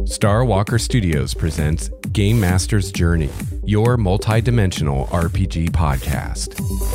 Star Walker Studios presents Game Master's Journey, your multi-dimensional RPG podcast.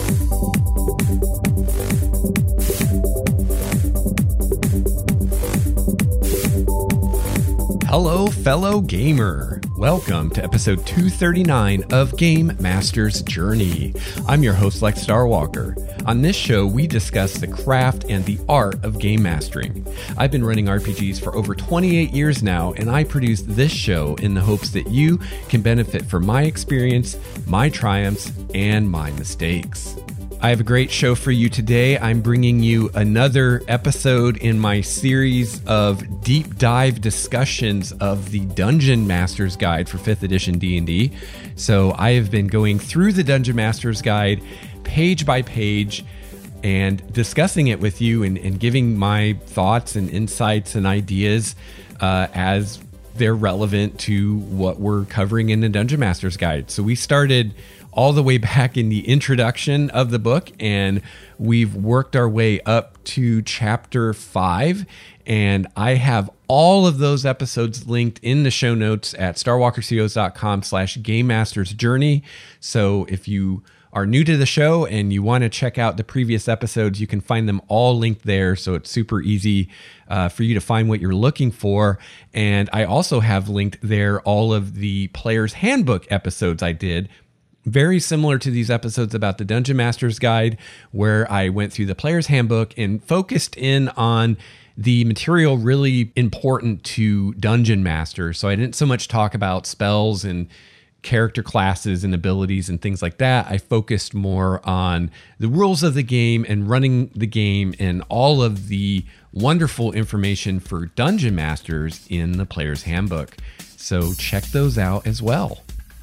Hello, fellow gamer. Welcome to episode 239 of Game Master's Journey. I'm your host, Lex Starwalker. On this show, we discuss the craft and the art of game mastering. I've been running RPGs for over 28 years now, and I produce this show in the hopes that you can benefit from my experience, my triumphs, and my mistakes. I have a great show for you today. I'm bringing you another episode in my series of deep dive discussions of the Dungeon Master's Guide for 5th edition D&D. So I have been going through the Dungeon Master's Guide page by page and discussing it with you and giving my thoughts and insights and ideas as they're relevant to what we're covering in the Dungeon Master's Guide. So we started all the way back in the introduction of the book, and we've worked our way up to chapter 5. And I have all of those episodes linked in the show notes at starwalkerstudios.com/Game Master's Journey. So if you are new to the show and you want to check out the previous episodes, you can find them all linked there. So it's super easy for you to find what you're looking for. And I also have linked there all of the Player's Handbook episodes I did, very similar to these episodes about the Dungeon Master's Guide, where I went through the Player's Handbook and focused in on the material really important to Dungeon Masters. So I didn't so much talk about spells and character classes and abilities and things like that. I focused more on the rules of the game and running the game and all of the wonderful information for Dungeon Masters in the Player's Handbook. So check those out as well.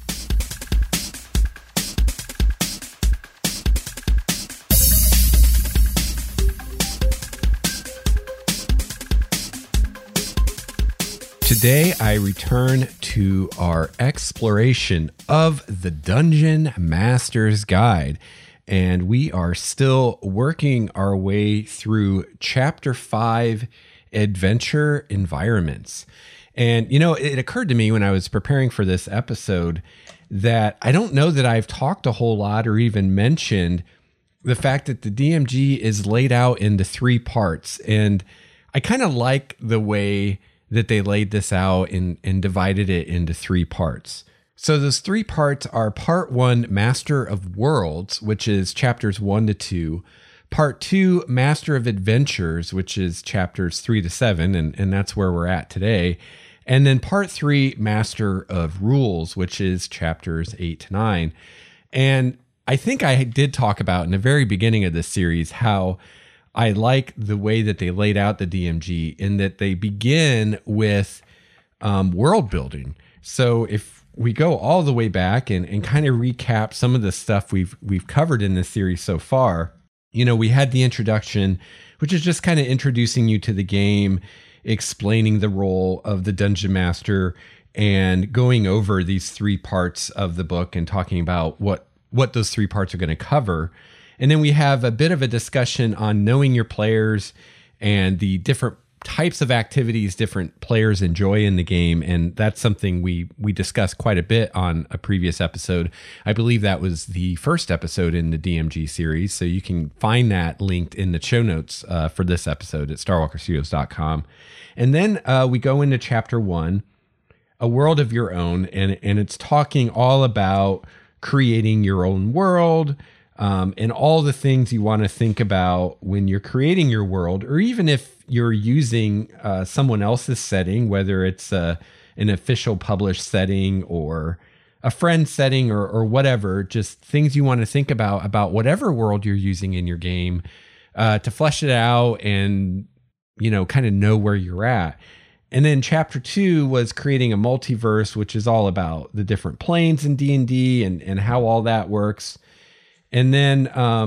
Today, I return to our exploration of the Dungeon Master's Guide, and we are still working our way through Chapter 5, Adventure Environments. And, you know, it occurred to me when I was preparing for this episode that I don't know that I've talked a whole lot or even mentioned the fact that the DMG is laid out into 3 parts, and I kind of like the way that they laid this out and divided it into 3 parts. So those 3 parts are part 1, Master of Worlds, which is chapters 1 to 2. Part 2, Master of Adventures, which is chapters 3 to 7, and that's where we're at today. And then part 3, Master of Rules, which is chapters 8 to 9. And I think I did talk about in the very beginning of this series how I like the way that they laid out the DMG in that they begin with world building. So if we go all the way back and kind of recap some of the stuff we've covered in this series so far, you know, we had the introduction, which is just kind of introducing you to the game, explaining the role of the Dungeon Master, and going over these 3 parts of the book and talking about what those 3 parts are going to cover. And then we have a bit of a discussion on knowing your players and the different types of activities different players enjoy in the game. And that's something we discussed quite a bit on a previous episode. I believe that was the first episode in the DMG series. So you can find that linked in the show notes for this episode at starwalkerstudios.com. And then we go into chapter 1, A World of Your Own. And it's talking all about creating your own world, and all the things you want to think about when you're creating your world, or even if you're using someone else's setting, whether it's an official published setting or a friend setting or whatever, just things you want to think about whatever world you're using in your game to flesh it out and, you know, kind of know where you're at. And then chapter 2 was creating a multiverse, which is all about the different planes in D&D and how all that works. And then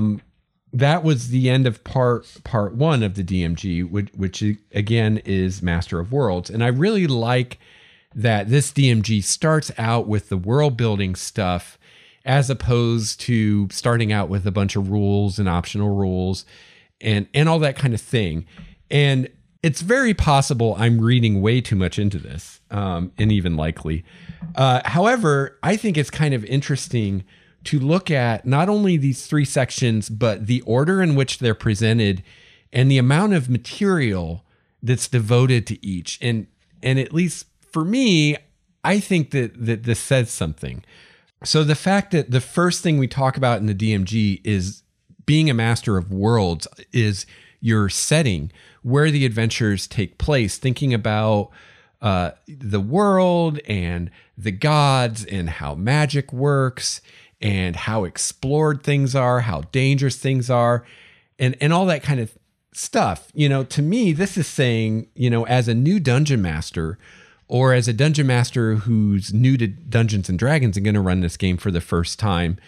that was the end of part 1 of the DMG, which again is Master of Worlds. And I really like that this DMG starts out with the world building stuff as opposed to starting out with a bunch of rules and optional rules and all that kind of thing. And It's very possible I'm reading way too much into this, and even likely. However, I think it's kind of interesting to look at not only these three sections, but the order in which they're presented and the amount of material that's devoted to each. And at least for me, I think that this says something. So the fact that the first thing we talk about in the DMG is being a master of worlds is your setting, where the adventures take place, thinking about the world and the gods and how magic works and how explored things are, how dangerous things are, and all that kind of stuff. To me, this is saying, as a new dungeon master or as a dungeon master who's new to Dungeons and Dragons and going to run this game for the first time,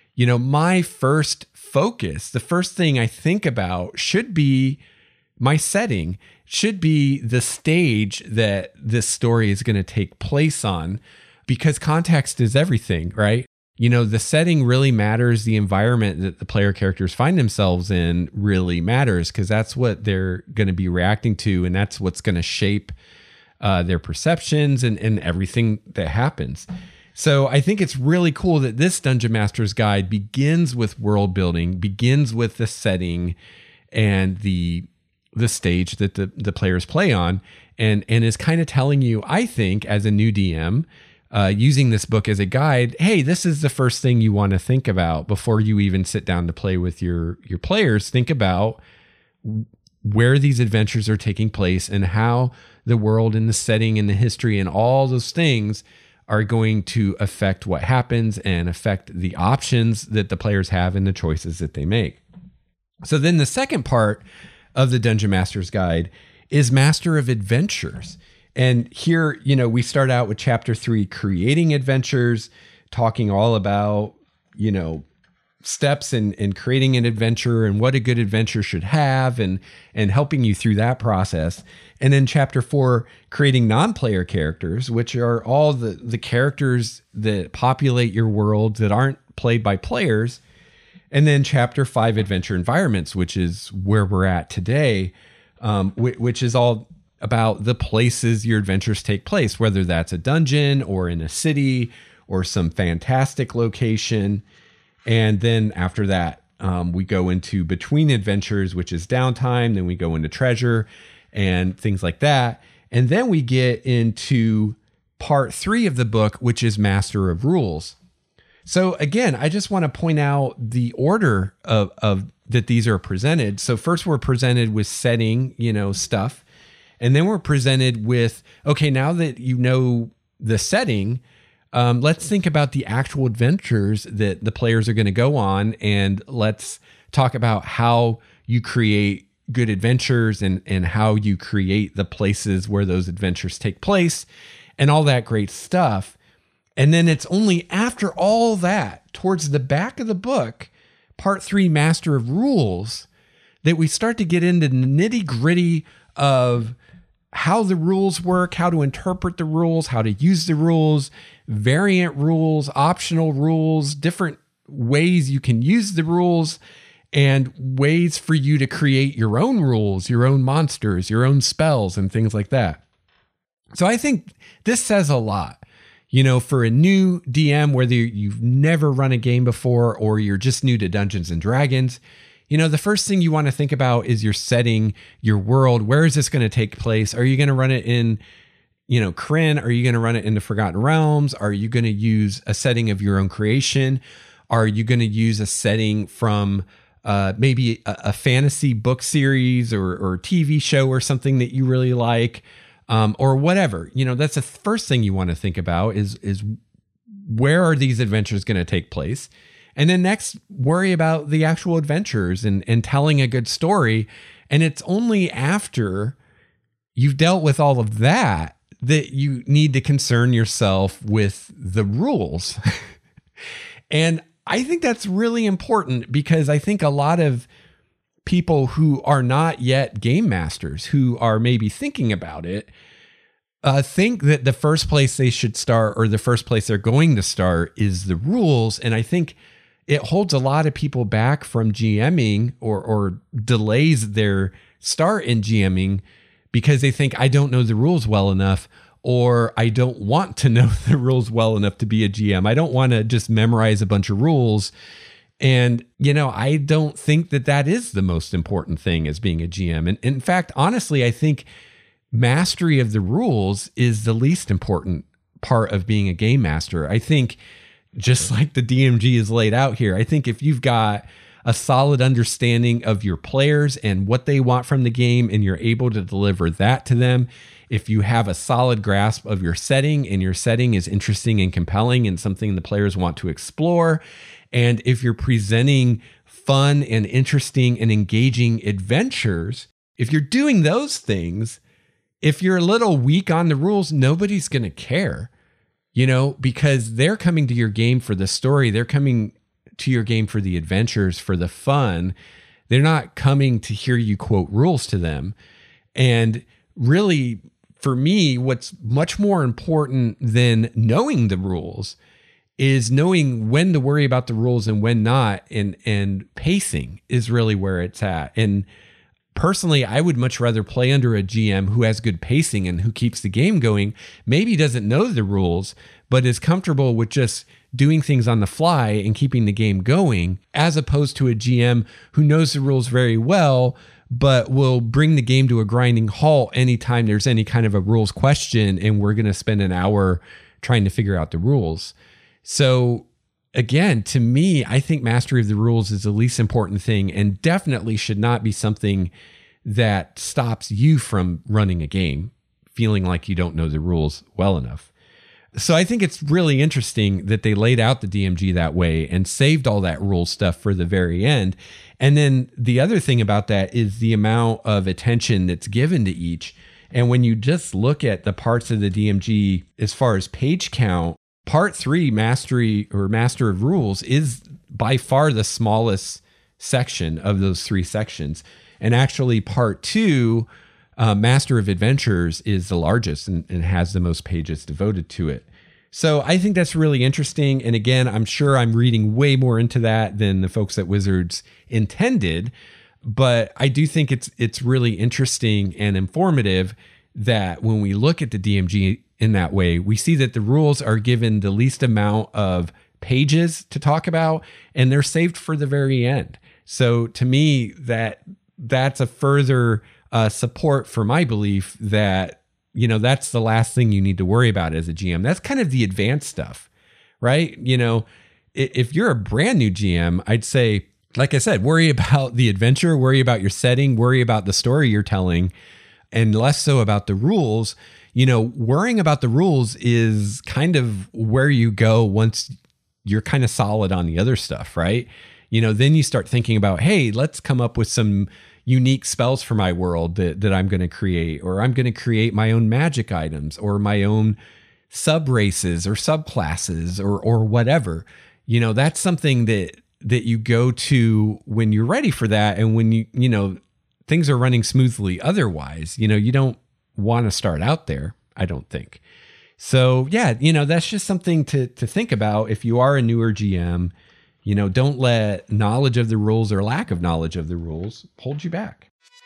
my first focus, the first thing I think about should be my setting, should be the stage that this story is going to take place on, because context is everything, right? The setting really matters. The environment that the player characters find themselves in really matters, because that's what they're going to be reacting to, and that's what's going to shape their perceptions and everything that happens. So I think it's really cool that this Dungeon Master's Guide begins with world building, begins with the setting and the stage that the players play on, and is kind of telling you, I think, as a new DM, using this book as a guide, hey, this is the first thing you want to think about before you even sit down to play with your players. Think about where these adventures are taking place and how the world and the setting and the history and all those things are going to affect what happens and affect the options that the players have and the choices that they make. So then the second part of the Dungeon Master's Guide is Master of Adventures. And here, we start out with chapter 3, creating adventures, talking all about, steps in creating an adventure and what a good adventure should have, and helping you through that process. And then chapter 4, creating non-player characters, which are all the characters that populate your world that aren't played by players. And then chapter 5, adventure environments, which is where we're at today, which is all about the places your adventures take place, whether that's a dungeon or in a city or some fantastic location. And then after that, we go into between adventures, which is downtime. Then we go into treasure and things like that. And then we get into part 3 of the book, which is Master of Rules. So again, I just want to point out the order of that these are presented. So first we're presented with setting, stuff. And then we're presented with, okay, now that you know the setting, let's think about the actual adventures that the players are going to go on. And let's talk about how you create good adventures and how you create the places where those adventures take place and all that great stuff. And then it's only after all that, towards the back of the book, part 3, Master of Rules, that we start to get into the nitty gritty of how the rules work, how to interpret the rules, how to use the rules, variant rules, optional rules, different ways you can use the rules, and ways for you to create your own rules, your own monsters, your own spells, and things like that. So I think this says a lot. For a new DM, whether you've never run a game before or you're just new to Dungeons and Dragons, the first thing you want to think about is your setting, your world. Where is this going to take place? Are you going to run it in, Krynn? Are you going to run it in the Forgotten Realms? Are you going to use a setting of your own creation? Are you going to use a setting from maybe a fantasy book series or TV show or something that you really like? Or whatever, that's the first thing you want to think about is where are these adventures going to take place? And then next, worry about the actual adventures and telling a good story. And it's only after you've dealt with all of that that you need to concern yourself with the rules. And I think that's really important, because I think a lot of people who are not yet game masters, who are maybe thinking about it, think that the first place they should start, or the first place they're going to start, is the rules. And I think it holds a lot of people back from GMing or delays their start in GMing, because they think I don't know the rules well enough, or I don't want to know the rules well enough to be a GM. I don't want to just memorize a bunch of rules. And, I don't think that that is the most important thing as being a GM. And in fact, honestly, I think mastery of the rules is the least important part of being a game master. I think just like the DMG is laid out here, I think if you've got a solid understanding of your players and what they want from the game, and you're able to deliver that to them, if you have a solid grasp of your setting and your setting is interesting and compelling and something the players want to explore, and if you're presenting fun and interesting and engaging adventures, if you're doing those things, if you're a little weak on the rules, nobody's going to care, because they're coming to your game for the story. They're coming to your game for the adventures, for the fun. They're not coming to hear you quote rules to them. And really, for me, what's much more important than knowing the rules is knowing when to worry about the rules and when not. And pacing is really where it's at. And personally, I would much rather play under a GM who has good pacing and who keeps the game going, maybe doesn't know the rules, but is comfortable with just doing things on the fly and keeping the game going, as opposed to a GM who knows the rules very well, but will bring the game to a grinding halt anytime there's any kind of a rules question, and we're going to spend an hour trying to figure out the rules. So again, to me, I think mastery of the rules is the least important thing, and definitely should not be something that stops you from running a game, feeling like you don't know the rules well enough. So I think it's really interesting that they laid out the DMG that way and saved all that rule stuff for the very end. And then the other thing about that is the amount of attention that's given to each. And when you just look at the parts of the DMG as far as page count, Part 3, Mastery or Master of Rules, is by far the smallest section of those 3 sections. And actually Part 2, Master of Adventures, is the largest and has the most pages devoted to it. So I think that's really interesting. And again, I'm sure I'm reading way more into that than the folks at Wizards intended. But I do think it's really interesting and informative that when we look at the DMG in that way, we see that the rules are given the least amount of pages to talk about, and they're saved for the very end. So to me, that's a further support for my belief that, that's the last thing you need to worry about as a GM. That's kind of the advanced stuff, right? If you're a brand new GM, I'd say, like I said, worry about the adventure, worry about your setting, worry about the story you're telling, and less so about the rules. Worrying about the rules is kind of where you go once you're kind of solid on the other stuff, right? Then you start thinking about, hey, let's come up with some unique spells for my world that I'm going to create, or I'm going to create my own magic items or my own sub races or subclasses or whatever. That's something that you go to when you're ready for that. And when things are running smoothly. Otherwise, you don't want to start out there, I don't think. So yeah, that's just something to think about if you are a newer GM. Don't let knowledge of the rules or lack of knowledge of the rules hold you back.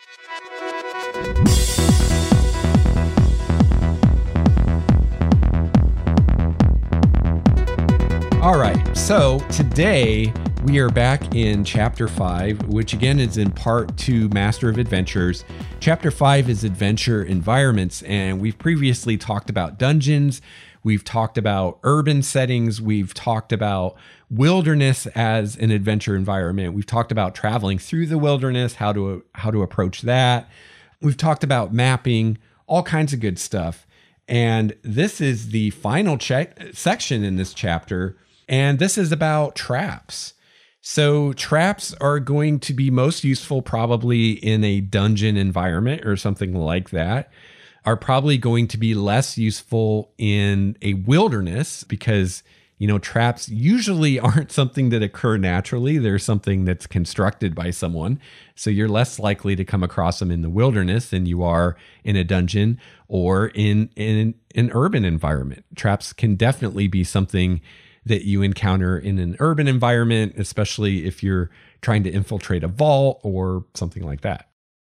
All right, so today we are back in Chapter 5, which again is in Part 2, Master of Adventures. Chapter 5 is Adventure Environments, and we've previously talked about dungeons, we've talked about urban settings, we've talked about wilderness as an adventure environment, we've talked about traveling through the wilderness, how to approach that. We've talked about mapping, all kinds of good stuff. And this is the final section in this chapter, and this is about traps. So traps are going to be most useful probably in a dungeon environment or something like that, are probably going to be less useful in a wilderness because, traps usually aren't something that occur naturally. They're something that's constructed by someone. So you're less likely to come across them in the wilderness than you are in a dungeon or in an urban environment. Traps can definitely be something that you encounter in an urban environment, especially if you're trying to infiltrate a vault or something like that.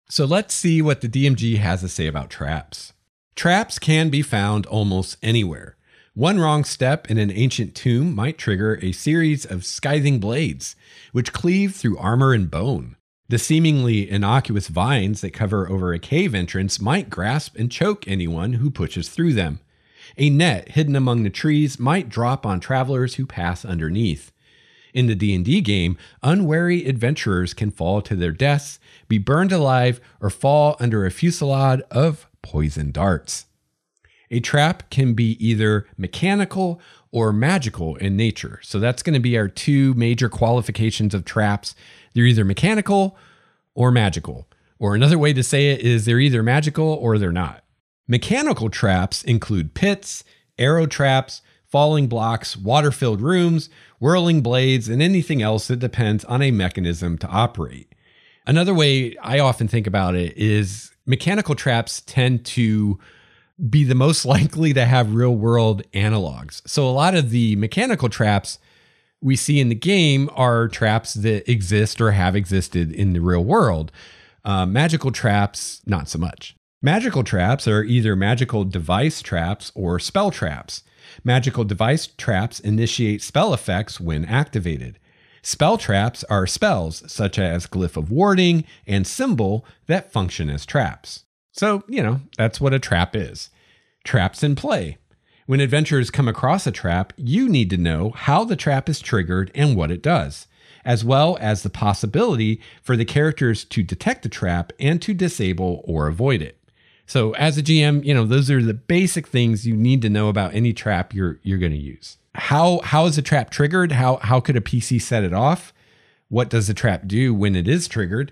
So let's see what the DMG has to say about traps. Traps can be found almost anywhere. One wrong step in an ancient tomb might trigger a series of scything blades, which cleave through armor and bone. The seemingly innocuous vines that cover over a cave entrance might grasp and choke anyone who pushes through them. A net hidden among the trees might drop on travelers who pass underneath. In the D&D game, unwary adventurers can fall to their deaths, be burned alive, or fall under a fusillade of poison darts. A trap can be either mechanical or magical in nature. So that's going to be our two major qualifications of traps. They're either mechanical or magical. Or another way to say it is they're either magical or they're not. Mechanical traps include pits, arrow traps, falling blocks, water-filled rooms, whirling blades, and anything else that depends on a mechanism to operate. Another way I often think about it is mechanical traps tend to be the most likely to have real-world analogs. So a lot of the mechanical traps we see in the game are traps that exist or have existed in the real world. Magical traps, not so much. Magical traps are either magical device traps or spell traps. Magical device traps initiate spell effects when activated. Spell traps are spells such as Glyph of Warding and Symbol that function as traps. So, that's what a trap is. Traps in play. When adventurers come across a trap, you need to know how the trap is triggered and what it does, as well as the possibility for the characters to detect the trap and to disable or avoid it. So as a GM, those are the basic things you need to know about any trap you're going to use. How is a trap triggered? How could a PC set it off? What does the trap do when it is triggered?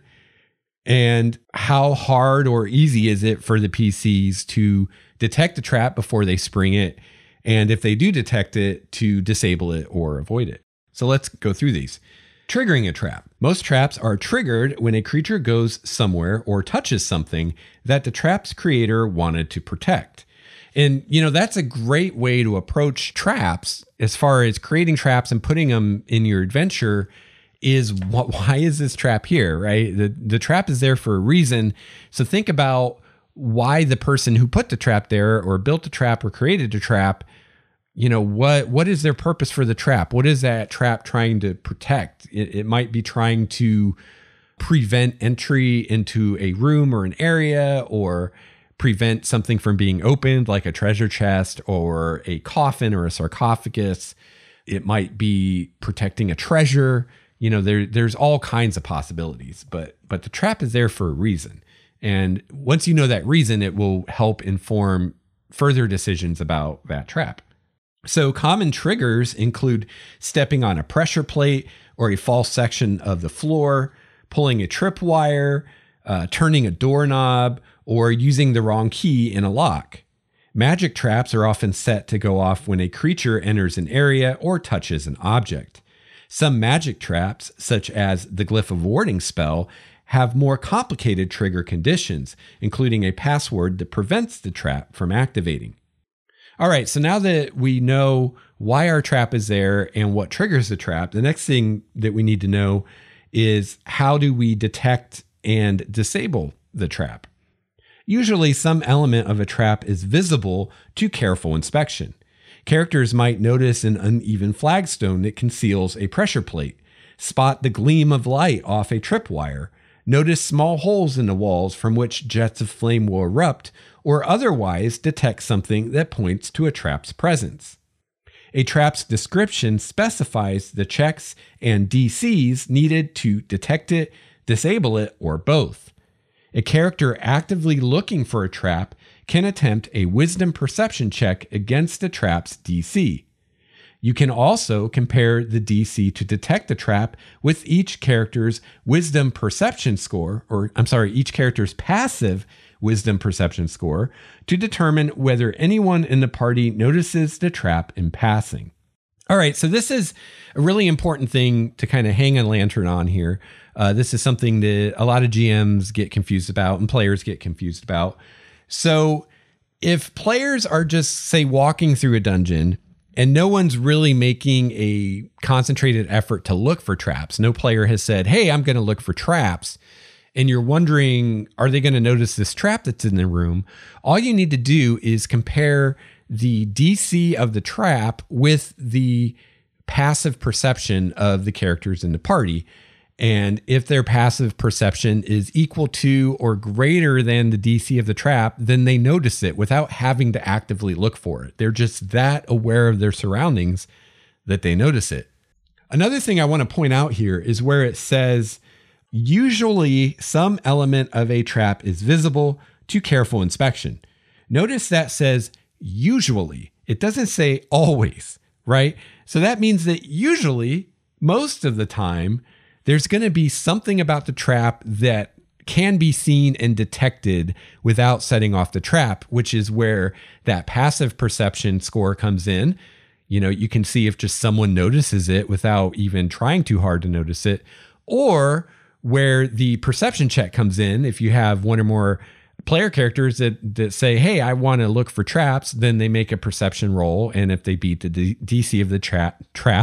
And how hard or easy is it for the PCs to detect the trap before they spring it? And if they do detect it, to disable it or avoid it. So let's go through these. Triggering a trap. Most traps are triggered when a creature goes somewhere or touches something that the trap's creator wanted to protect. And, that's a great way to approach traps as far as creating traps and putting them in your adventure is why is this trap here, right? The trap is there for a reason. So think about why the person who put the trap there or built the trap or created the trap, what is their purpose for the trap? What is that trap trying to protect? It might be trying to prevent entry into a room or an area, or prevent something from being opened, like a treasure chest or a coffin or a sarcophagus. It might be protecting a treasure. There's all kinds of possibilities, but the trap is there for a reason. And once you know that reason, it will help inform further decisions about that trap. So common triggers include stepping on a pressure plate or a false section of the floor, pulling a tripwire, turning a doorknob, or using the wrong key in a lock. Magic traps are often set to go off when a creature enters an area or touches an object. Some magic traps, such as the Glyph of Warding spell, have more complicated trigger conditions, including a password that prevents the trap from activating. All right, so now that we know why our trap is there and what triggers the trap, the next thing that we need to know is how do we detect and disable the trap? Usually some element of a trap is visible to careful inspection. Characters might notice an uneven flagstone that conceals a pressure plate, spot the gleam of light off a tripwire, notice small holes in the walls from which jets of flame will erupt, or otherwise detect something that points to a trap's presence. A trap's description specifies the checks and DCs needed to detect it, disable it, or both. A character actively looking for a trap can attempt a wisdom perception check against the trap's DC. You can also compare the DC to detect the trap with each character's wisdom perception score, each character's passive wisdom perception score, to determine whether anyone in the party notices the trap in passing. All right, so this is a really important thing to kind of hang a lantern on here. This is something that a lot of GMs get confused about and players get confused about. So if players are just, say, walking through a dungeon and no one's really making a concentrated effort to look for traps, no player has said, hey, I'm going to look for traps, and you're wondering, are they going to notice this trap that's in the room? All you need to do is compare the DC of the trap with the passive perception of the characters in the party. And if their passive perception is equal to or greater than the DC of the trap, then they notice it without having to actively look for it. They're just that aware of their surroundings that they notice it. Another thing I want to point out here is where it says, usually some element of a trap is visible to careful inspection. Notice that says usually. It doesn't say always, right? So that means that usually, most of the time, there's going to be something about the trap that can be seen and detected without setting off the trap, which is where that passive perception score comes in. You know, you can see if just someone notices it without even trying too hard to notice it, or where the perception check comes in. If you have one or more player characters that say, hey, I want to look for traps, then they make a perception roll. And if they beat the DC of the trap,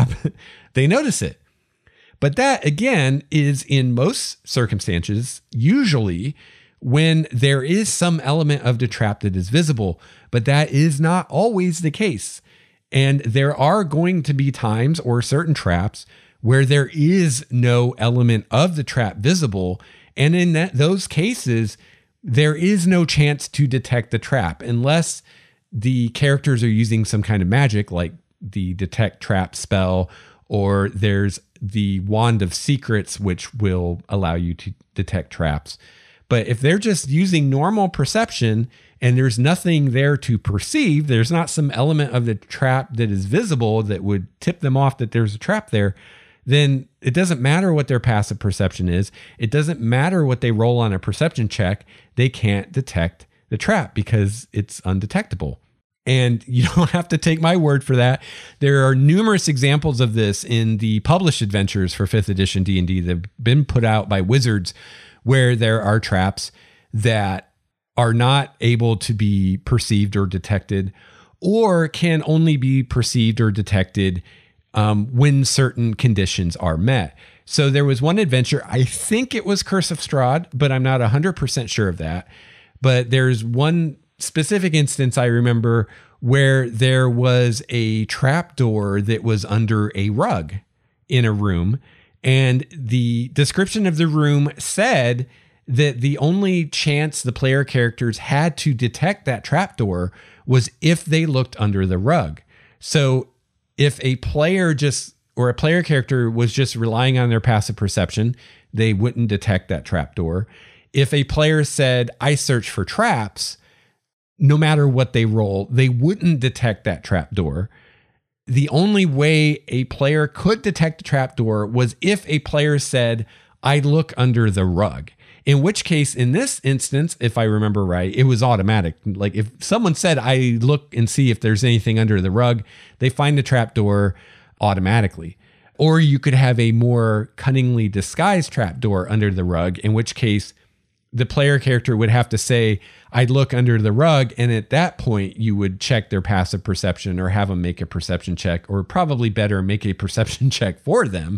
they notice it. But that, again, is in most circumstances, usually when there is some element of the trap that is visible, but that is not always the case. And there are going to be times or certain traps where there is no element of the trap visible. And in those cases, there is no chance to detect the trap unless the characters are using some kind of magic like the detect trap spell, or there's the Wand of Secrets, which will allow you to detect traps. But if they're just using normal perception and there's nothing there to perceive, there's not some element of the trap that is visible that would tip them off that there's a trap there, then it doesn't matter what their passive perception is. It doesn't matter what they roll on a perception check. They can't detect the trap because it's undetectable. And you don't have to take my word for that. There are numerous examples of this in the published adventures for 5th edition D&D that have been put out by Wizards, where there are traps that are not able to be perceived or detected, or can only be perceived or detected when certain conditions are met. So there was one adventure, I think it was Curse of Strahd, but I'm not 100% sure of that. But there's one specific instance I remember where there was a trapdoor that was under a rug in a room, and the description of the room said that the only chance the player characters had to detect that trapdoor was if they looked under the rug. So if a player character was just relying on their passive perception, they wouldn't detect that trapdoor. If a player said, I search for traps, no matter what they roll, they wouldn't detect that trapdoor. The only way a player could detect a trapdoor was if a player said, I look under the rug. In which case, in this instance, if I remember right, it was automatic. Like if someone said, I look and see if there's anything under the rug, they find the trapdoor automatically. Or you could have a more cunningly disguised trapdoor under the rug, in which case the player character would have to say, I'd look under the rug. And at that point, you would check their passive perception or have them make a perception check, or probably better, make a perception check for them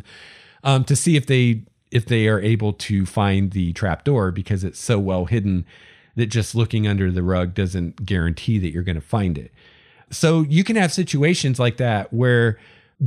to see if they are able to find the trapdoor, because it's so well hidden that just looking under the rug doesn't guarantee that you're going to find it. So you can have situations like that where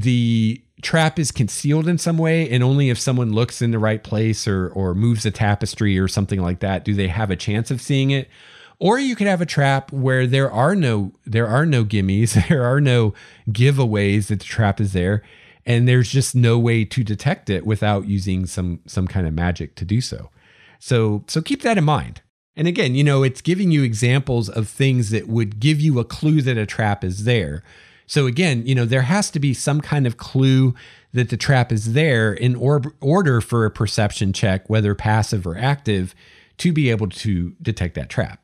the trap is concealed in some way, and only if someone looks in the right place or moves a tapestry or something like that do they have a chance of seeing it. Or you could have a trap where there are no gimmies, there are no giveaways that the trap is there, and there's just no way to detect it without using some kind of magic to do so. So keep that in mind. And again, it's giving you examples of things that would give you a clue that a trap is there. So again, there has to be some kind of clue that the trap is there in order for a perception check, whether passive or active, to be able to detect that trap.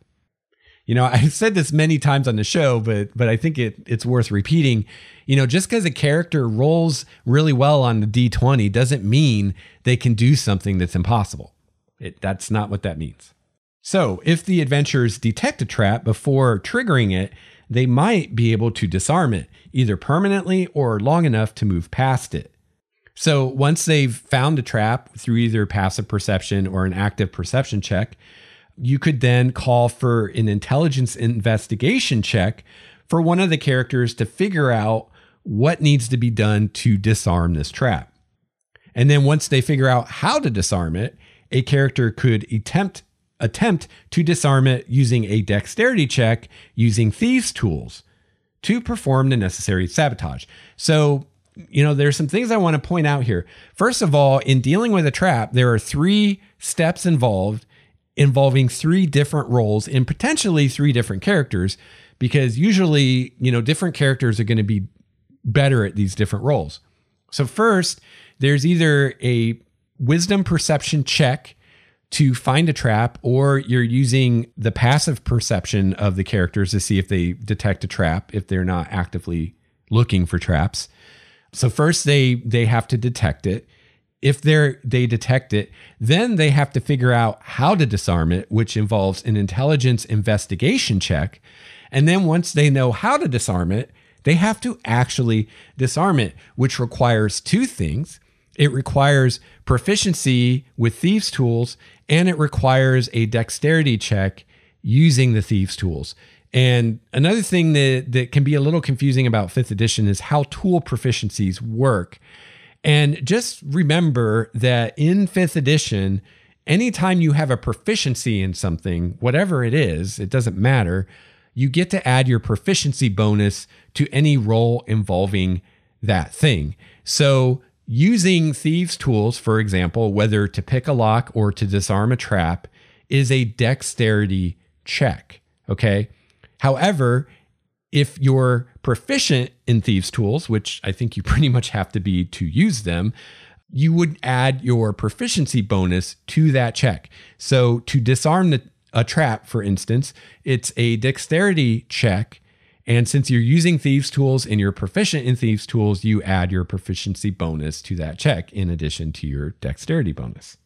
I've said this many times on the show, but I think it's worth repeating. Just because a character rolls really well on the D20 doesn't mean they can do something that's impossible. That's not what that means. So if the adventurers detect a trap before triggering it, they might be able to disarm it, either permanently or long enough to move past it. So once they've found a trap through either passive perception or an active perception check, you could then call for an intelligence investigation check for one of the characters to figure out what needs to be done to disarm this trap. And then once they figure out how to disarm it, a character could attempt to disarm it using a dexterity check using thieves' tools to perform the necessary sabotage. So, there's some things I want to point out here. First of all, in dealing with a trap, there are 3 steps involving 3 different roles and potentially 3 different characters, because usually, different characters are going to be better at these different roles. So first, there's either a wisdom perception check to find a trap, or you're using the passive perception of the characters to see if they detect a trap if they're not actively looking for traps. So first they have to detect it. If they detect it, then they have to figure out how to disarm it, which involves an intelligence investigation check. And then once they know how to disarm it, they have to actually disarm it, which requires 2 things. It requires proficiency with thieves' tools, and it requires a dexterity check using the thieves' tools. And another thing that can be a little confusing about 5th edition is how tool proficiencies work. And just remember that in 5th edition, anytime you have a proficiency in something, whatever it is, it doesn't matter, you get to add your proficiency bonus to any roll involving that thing. So using thieves' tools, for example, whether to pick a lock or to disarm a trap, is a dexterity check, okay? However, if you're proficient in thieves' tools, which I think you pretty much have to be to use them, you would add your proficiency bonus to that check. So to disarm a trap, for instance, it's a dexterity check. And since you're using thieves' tools and you're proficient in thieves' tools, you add your proficiency bonus to that check in addition to your dexterity bonus.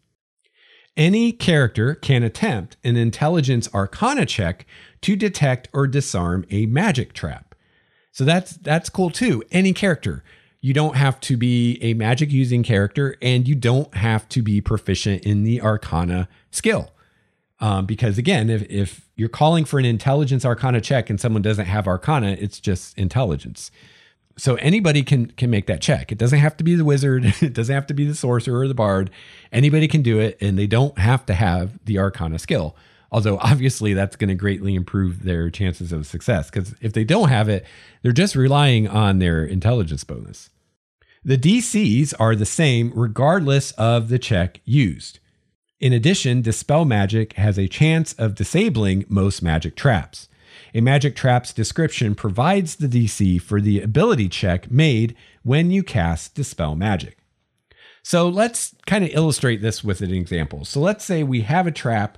Any character can attempt an intelligence arcana check to detect or disarm a magic trap. So that's cool too. Any character. You don't have to be a magic using character, and you don't have to be proficient in the arcana skill. Because again, if you're calling for an intelligence arcana check and someone doesn't have arcana, it's just intelligence. So anybody can make that check. It doesn't have to be the wizard. It doesn't have to be the sorcerer or the bard. Anybody can do it, and they don't have to have the arcana skill. Although obviously that's going to greatly improve their chances of success, because if they don't have it, they're just relying on their intelligence bonus. The DCs are the same regardless of the check used. In addition, Dispel Magic has a chance of disabling most magic traps. A magic trap's description provides the DC for the ability check made when you cast Dispel Magic. So let's kind of illustrate this with an example. So let's say we have a trap,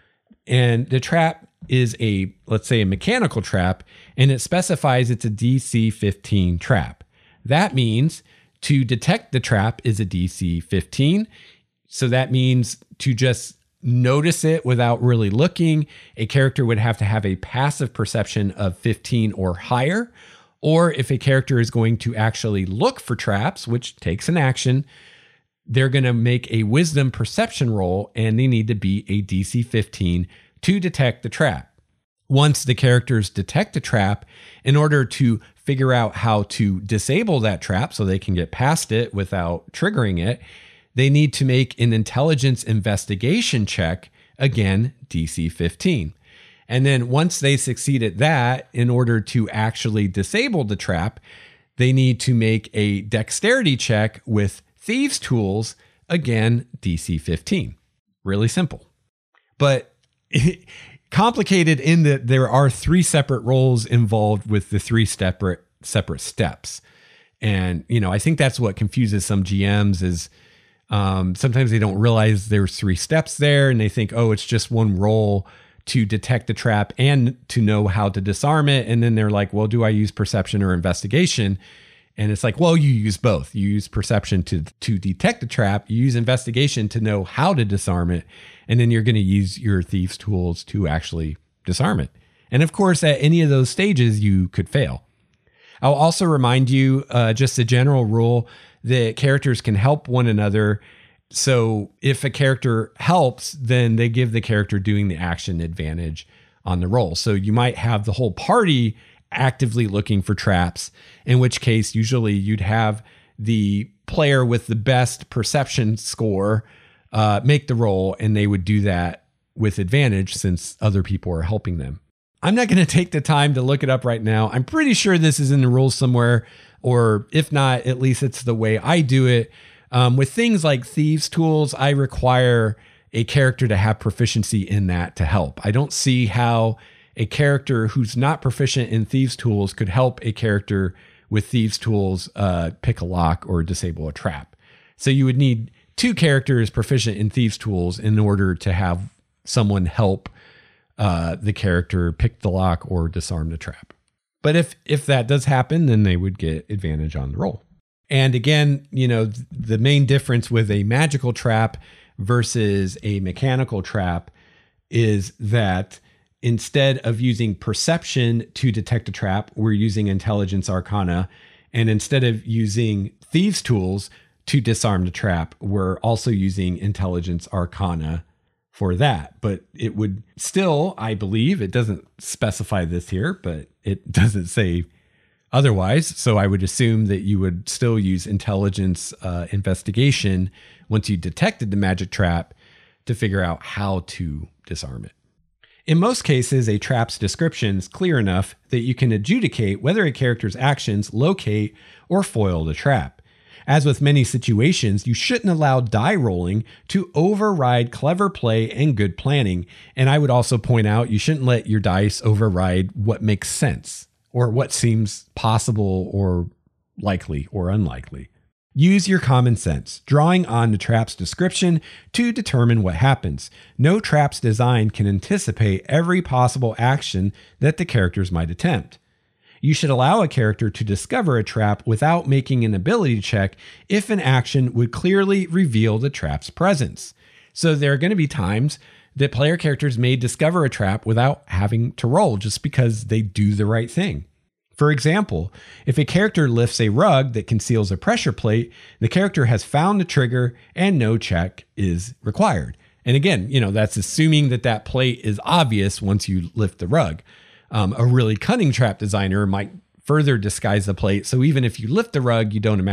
and the trap is let's say a mechanical trap, and it specifies it's a DC 15 trap. That means to detect the trap is a DC 15. So that means to just notice it without really looking, a character would have to have a passive perception of 15 or higher. Or if a character is going to actually look for traps, which takes an action, they're going to make a wisdom perception roll, and they need to be a DC 15 to detect the trap. Once the characters detect a trap, in order to figure out how to disable that trap so they can get past it without triggering it, they need to make an intelligence investigation check, again, DC 15. And then once they succeed at that, in order to actually disable the trap, they need to make a dexterity check with thieves' tools, again, DC 15. Really simple. But complicated in that there are 3 separate roles involved with the 3 separate steps. And, I think that's what confuses some GMs is sometimes they don't realize there's 3 steps there, and they think, oh, it's just one roll to detect the trap and to know how to disarm it. And then they're like, well, do I use perception or investigation? And it's like, well, you use both. You use perception to detect the trap. You use investigation to know how to disarm it. And then you're going to use your thieves' tools to actually disarm it. And of course, at any of those stages, you could fail. I'll also remind you, just a general rule, that characters can help one another. So if a character helps, then they give the character doing the action advantage on the roll. So you might have the whole party actively looking for traps, in which case usually you'd have the player with the best perception score make the roll, and they would do that with advantage since other people are helping them. I'm not going to take the time to look it up right now. I'm pretty sure this is in the rules somewhere, or if not, at least it's the way I do it. With things like Thieves' Tools, I require a character to have proficiency in that to help. I don't see how a character who's not proficient in Thieves' Tools could help a character with Thieves' Tools pick a lock or disable a trap. So you would need two characters proficient in Thieves' Tools in order to have someone help the character pick the lock or disarm the trap. But if that does happen, then they would get advantage on the roll. And again, the main difference with a magical trap versus a mechanical trap is that instead of using perception to detect a trap, we're using intelligence arcana. And instead of using Thieves' Tools to disarm the trap, we're also using intelligence arcana for that. But it would still, I believe, it doesn't specify this here, but it doesn't say otherwise. So I would assume that you would still use intelligence investigation once you detected the magic trap to figure out how to disarm it. In most cases, a trap's description is clear enough that you can adjudicate whether a character's actions locate or foil the trap. As with many situations, you shouldn't allow die rolling to override clever play and good planning. And I would also point out you shouldn't let your dice override what makes sense or what seems possible or likely or unlikely. Use your common sense, drawing on the trap's description to determine what happens. No trap's design can anticipate every possible action that the characters might attempt. You should allow a character to discover a trap without making an ability check if an action would clearly reveal the trap's presence. So there are going to be times that player characters may discover a trap without having to roll just because they do the right thing. For example, if a character lifts a rug that conceals a pressure plate, the character has found the trigger and no check is required. And again, that's assuming that plate is obvious once you lift the rug. A really cunning trap designer might further disguise the plate. So even if you lift the rug, you don't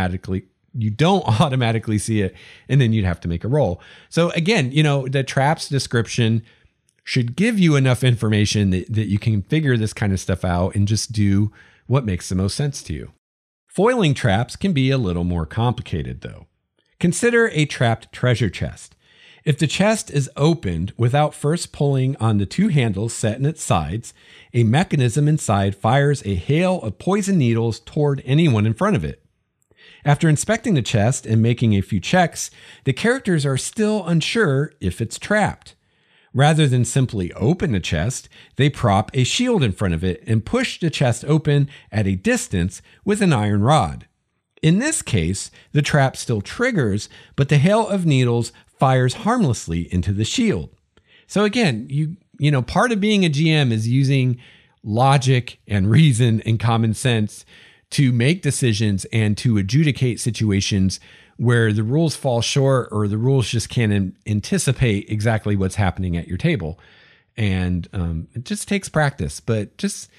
automatically see it, and then you'd have to make a roll. So again, the trap's description should give you enough information that you can figure this kind of stuff out and just do what makes the most sense to you. Foiling traps can be a little more complicated though. Consider a trapped treasure chest. If the chest is opened without first pulling on the two handles set in its sides, a mechanism inside fires a hail of poison needles toward anyone in front of it. After inspecting the chest and making a few checks, the characters are still unsure if it's trapped. Rather than simply open the chest, they prop a shield in front of it and push the chest open at a distance with an iron rod. In this case, the trap still triggers, but the hail of needles fires harmlessly into the shield. So again, part of being a GM is using logic and reason and common sense to make decisions and to adjudicate situations where the rules fall short or the rules just can't anticipate exactly what's happening at your table. And it just takes practice, but just,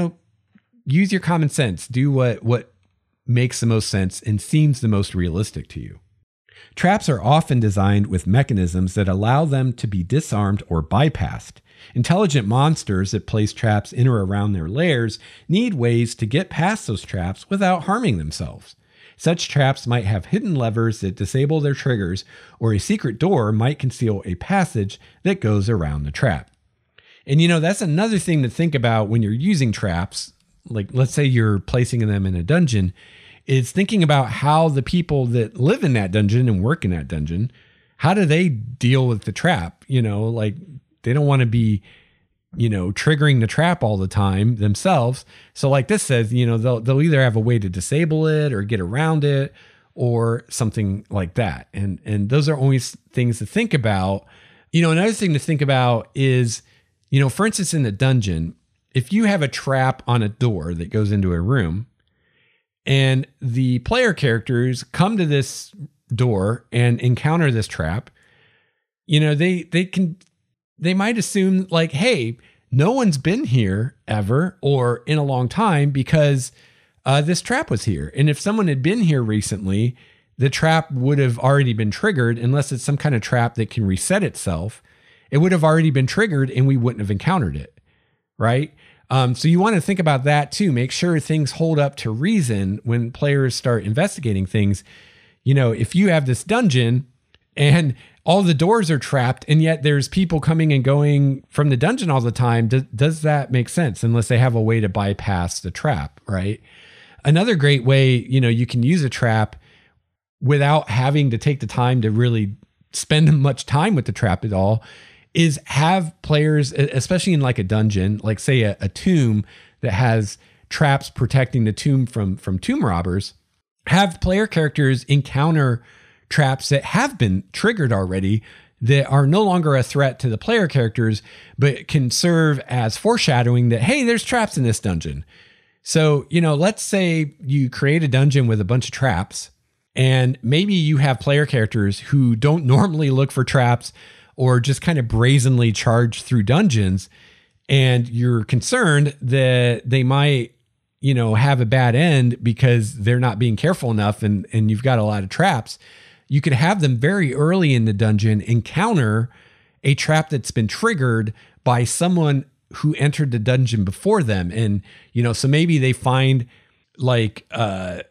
use your common sense, do what makes the most sense and seems the most realistic to you. Traps are often designed with mechanisms that allow them to be disarmed or bypassed. Intelligent monsters that place traps in or around their lairs need ways to get past those traps without harming themselves. Such traps might have hidden levers that disable their triggers, or a secret door might conceal a passage that goes around the trap. And that's another thing to think about when you're using traps. Like, let's say you're placing them in a dungeon, is thinking about how the people that live in that dungeon and work in that dungeon, how do they deal with the trap? They don't want to be, triggering the trap all the time themselves. So like this says, they'll either have a way to disable it or get around it or something like that. And those are always things to think about. Another thing to think about is, for instance, in the dungeon, if you have a trap on a door that goes into a room, and the player characters come to this door and encounter this trap, they might assume like, hey, no one's been here ever or in a long time because this trap was here. And if someone had been here recently, the trap would have already been triggered, unless it's some kind of trap that can reset itself. It would have already been triggered and we wouldn't have encountered it, right? So you want to think about that too. Make sure things hold up to reason when players start investigating things. If you have this dungeon and all the doors are trapped and yet there's people coming and going from the dungeon all the time, does that make sense? Unless they have a way to bypass the trap, right? Another great way, you can use a trap without having to take the time to really spend much time with the trap at all, is have players, especially in like a dungeon, like say a tomb that has traps protecting the tomb from tomb robbers, have player characters encounter traps that have been triggered already that are no longer a threat to the player characters, but can serve as foreshadowing that, hey, there's traps in this dungeon. So, let's say you create a dungeon with a bunch of traps, and maybe you have player characters who don't normally look for traps or just kind of brazenly charge through dungeons, and you're concerned that they might, have a bad end because they're not being careful enough and you've got a lot of traps. You could have them very early in the dungeon encounter a trap that's been triggered by someone who entered the dungeon before them. And, so maybe they find like a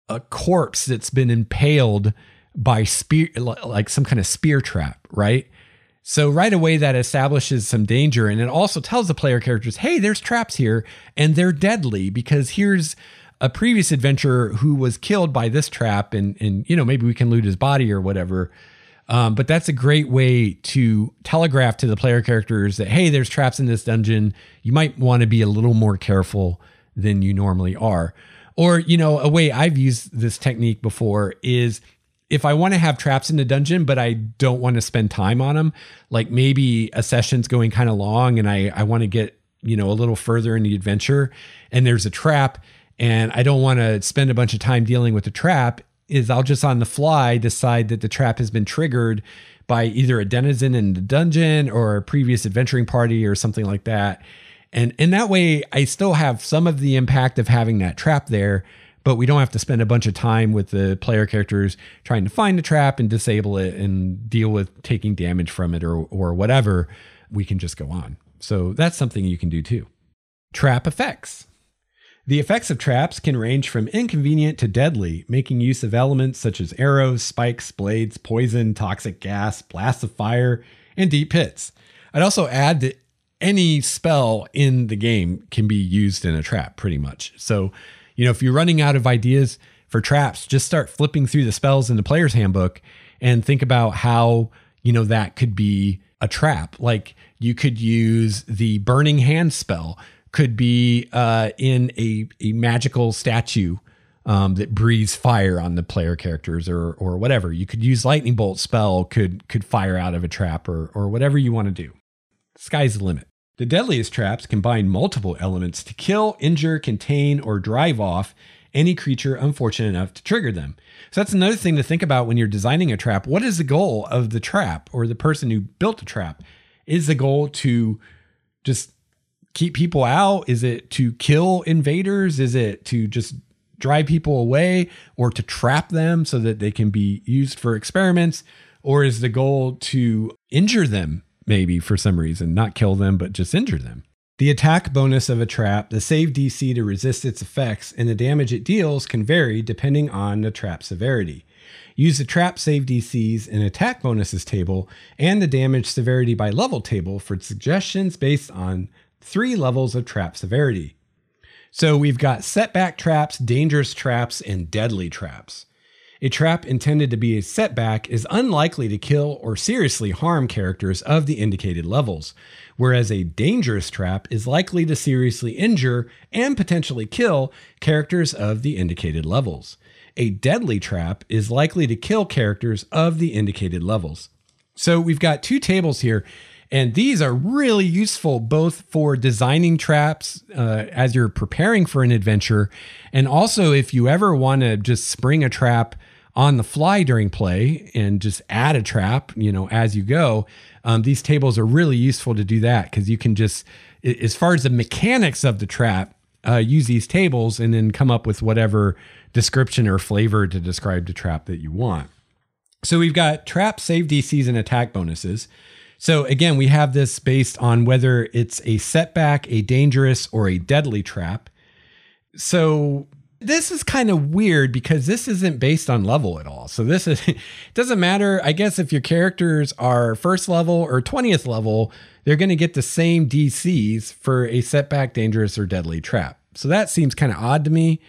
corpse that's been impaled by spear, like some kind of spear trap, right? So right away that establishes some danger. And it also tells the player characters, hey, there's traps here and they're deadly because here's a previous adventurer who was killed by this trap and maybe we can loot his body or whatever. But that's a great way to telegraph to the player characters that, hey, there's traps in this dungeon. You might want to be a little more careful than you normally are. Or, a way I've used this technique before is if I want to have traps in the dungeon, but I don't want to spend time on them, like maybe a session's going kind of long and I want to get, a little further in the adventure and there's a trap and I don't want to spend a bunch of time dealing with the trap, is I'll just on the fly decide that the trap has been triggered by either a denizen in the dungeon or a previous adventuring party or something like that. And in that way, I still have some of the impact of having that trap there, but we don't have to spend a bunch of time with the player characters trying to find the trap and disable it and deal with taking damage from it or whatever. We can just go on. So that's something you can do too. Trap effects. The effects of traps can range from inconvenient to deadly, making use of elements such as arrows, spikes, blades, poison, toxic gas, blasts of fire, and deep pits. I'd also add that any spell in the game can be used in a trap pretty much. So, if you're running out of ideas for traps, just start flipping through the spells in the player's handbook and think about how, that could be a trap. Like you could use the burning hand spell, could be in a magical statue that breathes fire on the player characters or whatever. You could use lightning bolt spell, could fire out of a trap or whatever you want to do. Sky's the limit. The deadliest traps combine multiple elements to kill, injure, contain, or drive off any creature unfortunate enough to trigger them. So that's another thing to think about when you're designing a trap. What is the goal of the trap or the person who built the trap? Is the goal to just keep people out? Is it to kill invaders? Is it to just drive people away or to trap them so that they can be used for experiments? Or is the goal to injure them? Maybe for some reason, not kill them, but just injure them. The attack bonus of a trap, the save DC to resist its effects, and the damage it deals can vary depending on the trap severity. Use the trap save DCs and attack bonuses table and the damage severity by level table for suggestions based on 3 levels of trap severity. So we've got setback traps, dangerous traps, and deadly traps. A trap intended to be a setback is unlikely to kill or seriously harm characters of the indicated levels, whereas a dangerous trap is likely to seriously injure and potentially kill characters of the indicated levels. A deadly trap is likely to kill characters of the indicated levels. So we've got 2 tables here, And these are really useful both for designing traps as you're preparing for an adventure. And also if you ever want to just spring a trap on the fly during play and just add a trap, as you go, these tables are really useful to do that, because you can just, as far as the mechanics of the trap, use these tables and then come up with whatever description or flavor to describe the trap that you want. So we've got trap, save DCs, and attack bonuses. So again, we have this based on whether it's a setback, a dangerous, or a deadly trap. So this is kind of weird because this isn't based on level at all. So this is, it doesn't matter. I guess if your characters are first level or 20th level, they're going to get the same DCs for a setback, dangerous, or deadly trap. So that seems kind of odd to me.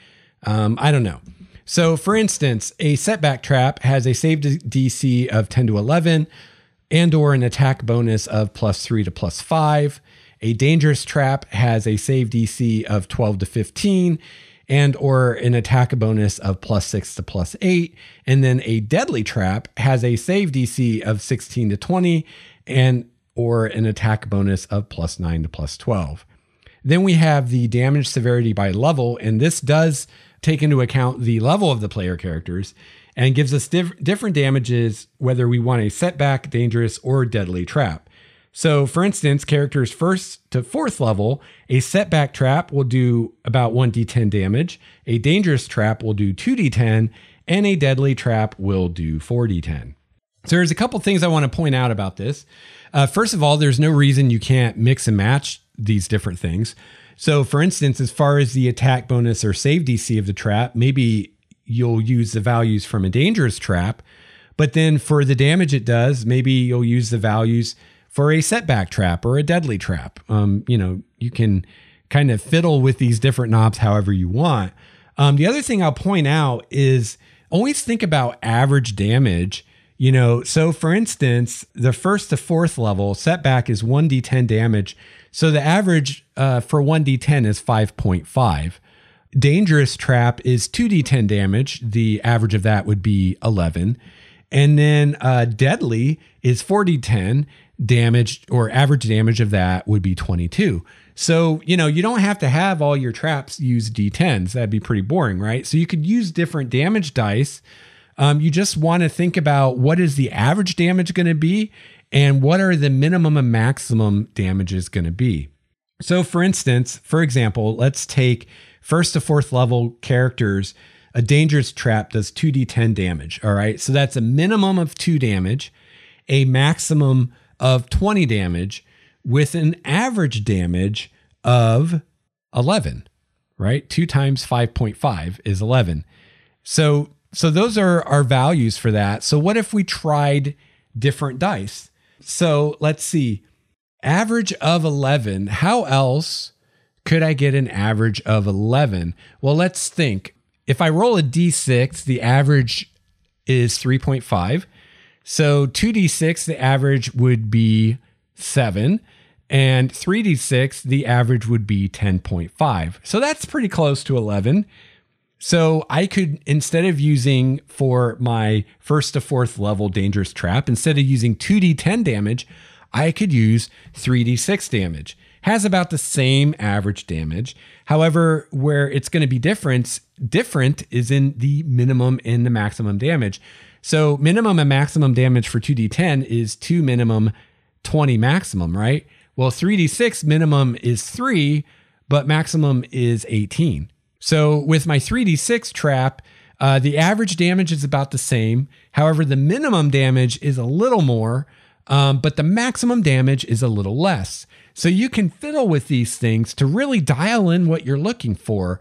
I don't know. So for instance, a setback trap has a save DC of 10 to 11 and or an attack bonus of +3 to +5. A dangerous trap has a save DC of 12 to 15 and or an attack bonus of +6 to +8. And then a deadly trap has a save DC of 16 to 20 and or an attack bonus of +9 to +12. Then we have the damage severity by level, and this does take into account the level of the player characters and gives us different damages, whether we want a setback, dangerous, or deadly trap. So for instance, characters 1st to 4th level, a setback trap will do about 1d10 damage, a dangerous trap will do 2d10, and a deadly trap will do 4d10. So there's a couple things I want to point out about this. First of all, there's no reason you can't mix and match these different things. So for instance, as far as the attack bonus or save DC of the trap, maybe you'll use the values from a dangerous trap, but then for the damage it does, maybe you'll use the values for a setback trap or a deadly trap. You can kind of fiddle with these different knobs however you want. The other thing I'll point out is always think about average damage. So for instance, the 1st to 4th level setback is 1d10 damage. So the average for 1d10 is 5.5. Dangerous trap is 2d10 damage. The average of that would be 11. And then deadly is 4d10 damage, or average damage of that would be 22. So, you don't have to have all your traps use d10s. That'd be pretty boring, right? So you could use different damage dice. You just want to think about what is the average damage going to be and what are the minimum and maximum damages going to be. So for example, let's take 1st to 4th level characters. A dangerous trap does 2d10 damage. All right. So that's a minimum of 2 damage, a maximum of 20 damage with an average damage of 11, right? 2 times 5.5 is 11. So those are our values for that. So what if we tried different dice? So let's see, average of 11. How else could I get an average of 11? Well, let's think. If I roll a D6, the average is 3.5. So 2d6, the average would be 7. And 3d6, the average would be 10.5. So that's pretty close to 11. So I could, instead of using for my 1st to 4th level dangerous trap, instead of using 2d10 damage, I could use 3d6 damage. Has about the same average damage. However, where it's going to be different is in the minimum and the maximum damage. So minimum and maximum damage for 2d10 is 2 minimum, 20 maximum, right? Well, 3d6 minimum is 3, but maximum is 18. So with my 3d6 trap, the average damage is about the same. However, the minimum damage is a little more, but the maximum damage is a little less. So you can fiddle with these things to really dial in what you're looking for.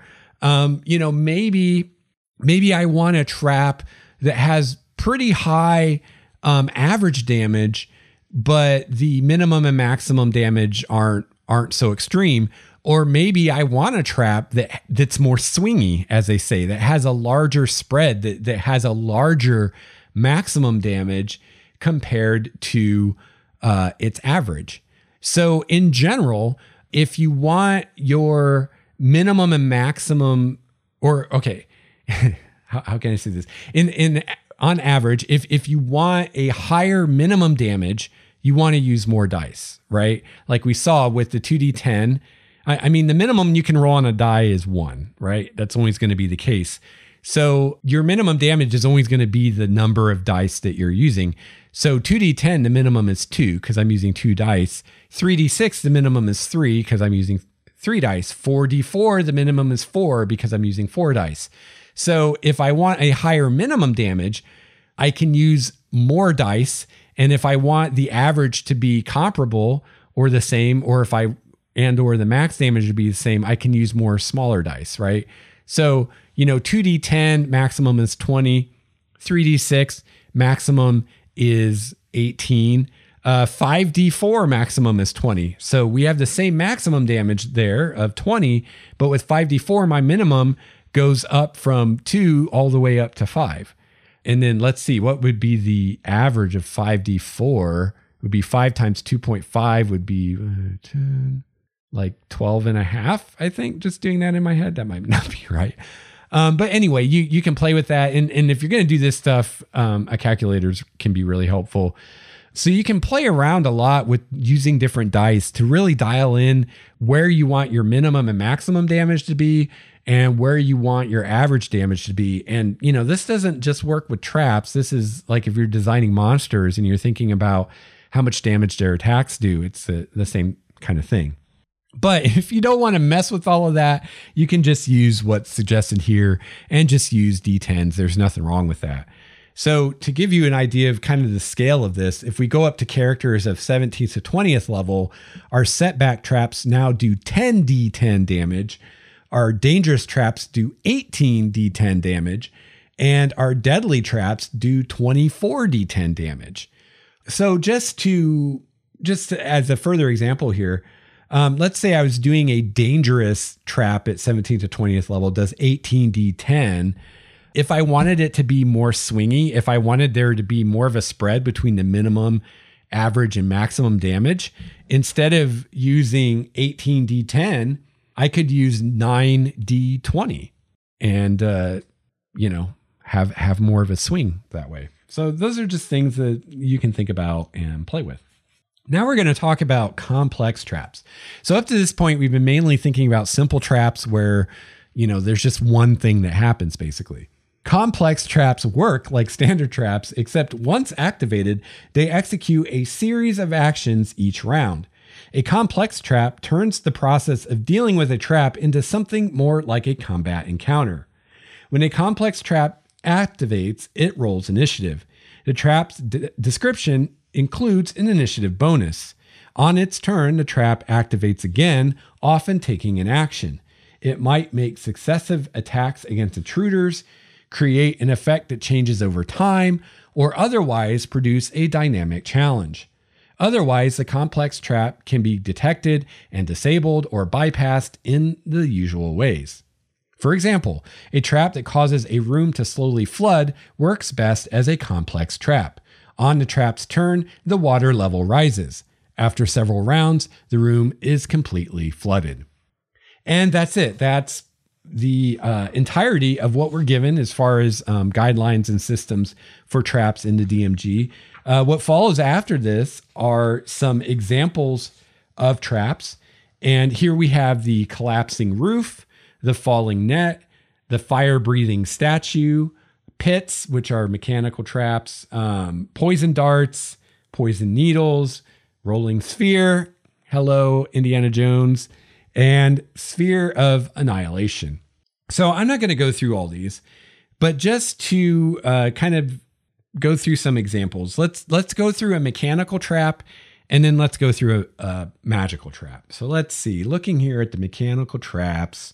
Maybe I want a trap that has pretty high average damage, but the minimum and maximum damage aren't so extreme. Or maybe I want a trap that's more swingy, as they say, that has a larger spread, that has a larger maximum damage compared to its average. So in general, if you want your minimum and maximum, how can I say this? On average, if you want a higher minimum damage, you want to use more dice, right? Like we saw with the 2d10. I mean, the minimum you can roll on a die is 1, right? That's always going to be the case. So your minimum damage is always going to be the number of dice that you're using. So 2d10, the minimum is 2 because I'm using 2 dice. 3d6, the minimum is 3 because I'm using 3 dice. 4d4, the minimum is 4 because I'm using 4 dice. So if I want a higher minimum damage, I can use more dice. And if I want the average to be comparable or the same, or if I or the max damage to be the same, I can use more smaller dice, right? So, 2d10 maximum is 20, 3d6 maximum is 18, 5d4 maximum is 20. So we have the same maximum damage there of 20, but with 5d4, my minimum goes up from 2 all the way up to 5. And then let's see, what would be the average of 5d4? It would be 5 times 2.5 would be 10, like 12 and a half, I think, just doing that in my head. That might not be right. But anyway, you can play with that. And if you're going to do this stuff, a calculator can be really helpful. So you can play around a lot with using different dice to really dial in where you want your minimum and maximum damage to be and where you want your average damage to be. And, this doesn't just work with traps. This is like if you're designing monsters and you're thinking about how much damage their attacks do, it's the same kind of thing. But if you don't want to mess with all of that, you can just use what's suggested here and just use D10s. There's nothing wrong with that. So to give you an idea of kind of the scale of this, if we go up to characters of 17th to 20th level, our setback traps now do 10 D10 damage. Our dangerous traps do 18 D10 damage. And our deadly traps do 24 D10 damage. So just as a further example here, let's say I was doing a dangerous trap at 17th to 20th level, does 18 D10. If I wanted it to be more swingy, if I wanted there to be more of a spread between the minimum, average, and maximum damage, instead of using 18 D10, I could use 9 D20 and, have more of a swing that way. So those are just things that you can think about and play with. Now we're going to talk about complex traps. So up to this point, we've been mainly thinking about simple traps where, there's just one thing that happens basically. Complex traps work like standard traps, except once activated, they execute a series of actions each round. A complex trap turns the process of dealing with a trap into something more like a combat encounter. When a complex trap activates, it rolls initiative. The trap's description includes an initiative bonus. On its turn, the trap activates again, often taking an action. It might make successive attacks against intruders, create an effect that changes over time, or otherwise produce a dynamic challenge. Otherwise, the complex trap can be detected and disabled or bypassed in the usual ways. For example, a trap that causes a room to slowly flood works best as a complex trap. On the trap's turn, the water level rises. After several rounds, the room is completely flooded. And that's it. That's the entirety of what we're given as far as guidelines and systems for traps in the DMG. What follows after this are some examples of traps. And here we have the collapsing roof, the falling net, the fire-breathing statue, pits, which are mechanical traps, poison darts, poison needles, rolling sphere, hello, Indiana Jones, and sphere of annihilation. So I'm not going to go through all these, but just to kind of go through some examples, let's go through a mechanical trap, and then let's go through a magical trap. So let's see, looking here at the mechanical traps,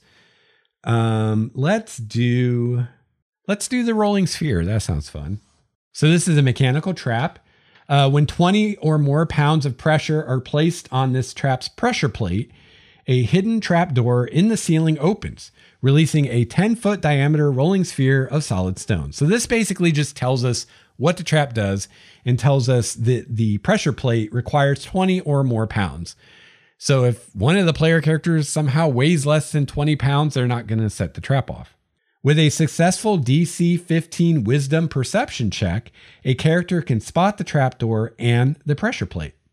let's do the rolling sphere. That sounds fun. So this is a mechanical trap. When 20 or more pounds of pressure are placed on this trap's pressure plate, a hidden trap door in the ceiling opens, releasing a 10-foot diameter rolling sphere of solid stone. So this basically just tells us what the trap does and tells us that the pressure plate requires 20 or more pounds. So if one of the player characters somehow weighs less than 20 pounds, they're not going to set the trap off. With a successful DC 15 Wisdom Perception check, a character can spot the trapdoor and the pressure plate.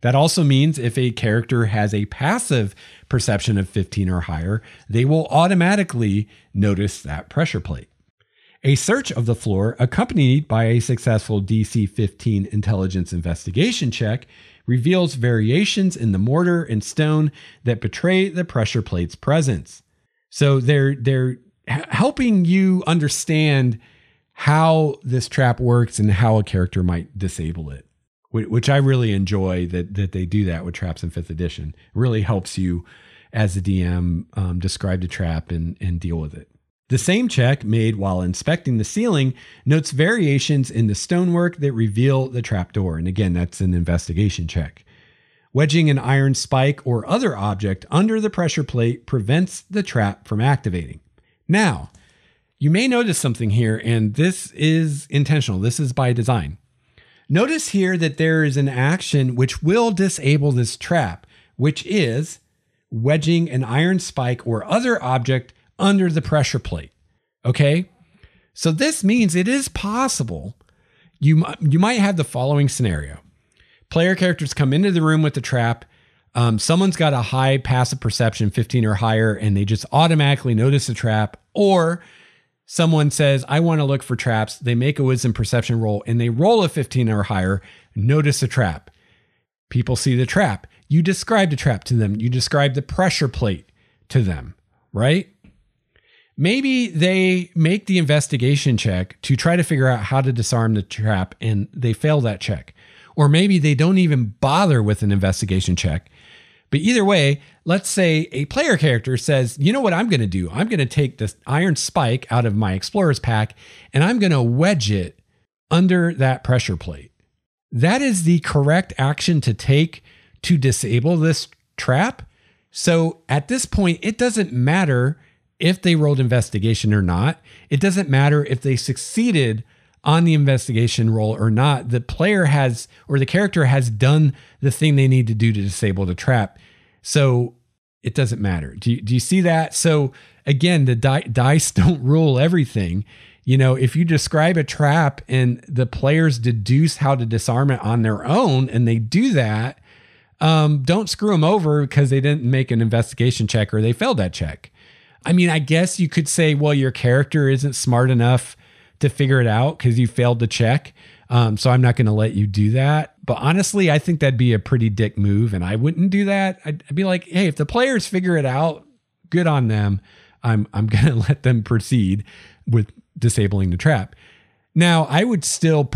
That also means if a character has a passive perception of 15 or higher, they will automatically notice that pressure plate. A search of the floor accompanied by a successful DC 15 intelligence investigation check reveals variations in the mortar and stone that betray the pressure plate's presence. So they're helping you understand how this trap works and how a character might disable it, which I really enjoy that they do that with traps in 5th edition. It really helps you as a DM describe the trap and deal with it. The same check made while inspecting the ceiling notes variations in the stonework that reveal the trapdoor. And again, that's an investigation check. Wedging an iron spike or other object under the pressure plate prevents the trap from activating. Now, you may notice something here, and this is intentional. This is by design. Notice here that there is an action which will disable this trap, which is wedging an iron spike or other object under the pressure plate. Okay? So this means it is possible. You might have the following scenario. Player characters come into the room with the trap. Someone's got a high passive perception, 15 or higher, and they just automatically notice the trap. Or someone says, I want to look for traps. They make a wisdom perception roll and they roll a 15 or higher, notice a trap. People see the trap. You describe the trap to them. You describe the pressure plate to them, right? Maybe they make the investigation check to try to figure out how to disarm the trap and they fail that check. Or maybe they don't even bother with an investigation check. But either way, let's say a player character says, you know what I'm going to do? I'm going to take this iron spike out of my explorer's pack and I'm going to wedge it under that pressure plate. That is the correct action to take to disable this trap. So at this point, it doesn't matter if they rolled investigation or not. It doesn't matter if they succeeded on the investigation roll or not. The player has, or the character has done the thing they need to do to disable the trap. So it doesn't matter. Do you see that? So again, the dice don't rule everything. You know, if you describe a trap and the players deduce how to disarm it on their own and they do that, don't screw them over because they didn't make an investigation check or they failed that check. I mean, I guess you could say, well, your character isn't smart enough to figure it out because you failed the check. So I'm not going to let you do that. But honestly, I think that'd be a pretty dick move and I wouldn't do that. I'd be like, hey, if the players figure it out, good on them. I'm going to let them proceed with disabling the trap. Now, I would still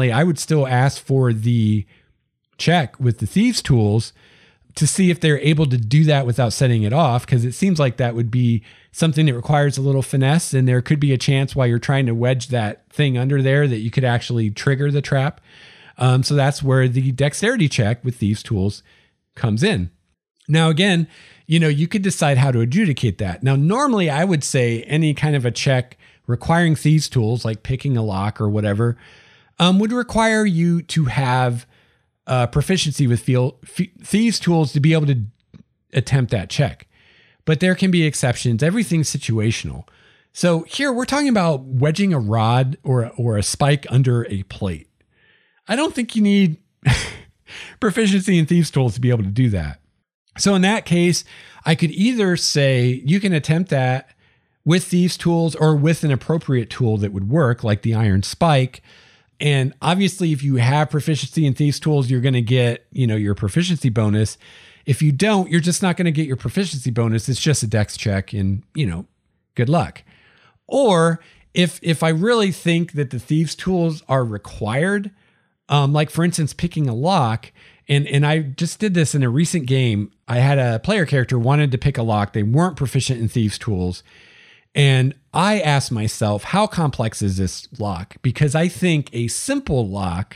ask for the check with the thieves tools to see if they're able to do that without setting it off, because it seems like that would be something that requires a little finesse, and there could be a chance while you're trying to wedge that thing under there that you could actually trigger the trap. So that's where the dexterity check with thieves tools comes in. Now, again, you know, you could decide how to adjudicate that. Now, normally I would say any kind of a check requiring thieves tools, like picking a lock or whatever, would require you to have proficiency with thieves tools to be able to attempt that check. But there can be exceptions. Everything's situational. So here we're talking about wedging a rod or a spike under a plate. I don't think you need proficiency in thieves tools to be able to do that. So in that case, I could either say you can attempt that with thieves tools or with an appropriate tool that would work, like the iron spike. And obviously, if you have proficiency in thieves tools, you're going to get, you know, your proficiency bonus. If you don't, you're just not going to get your proficiency bonus. It's just a dex check and, you know, good luck. Or if I really think that the thieves tools are required, like for instance, picking a lock, and I just did this in a recent game. I had a player character wanted to pick a lock. They weren't proficient in thieves tools. And I asked myself, how complex is this lock? Because I think a simple lock,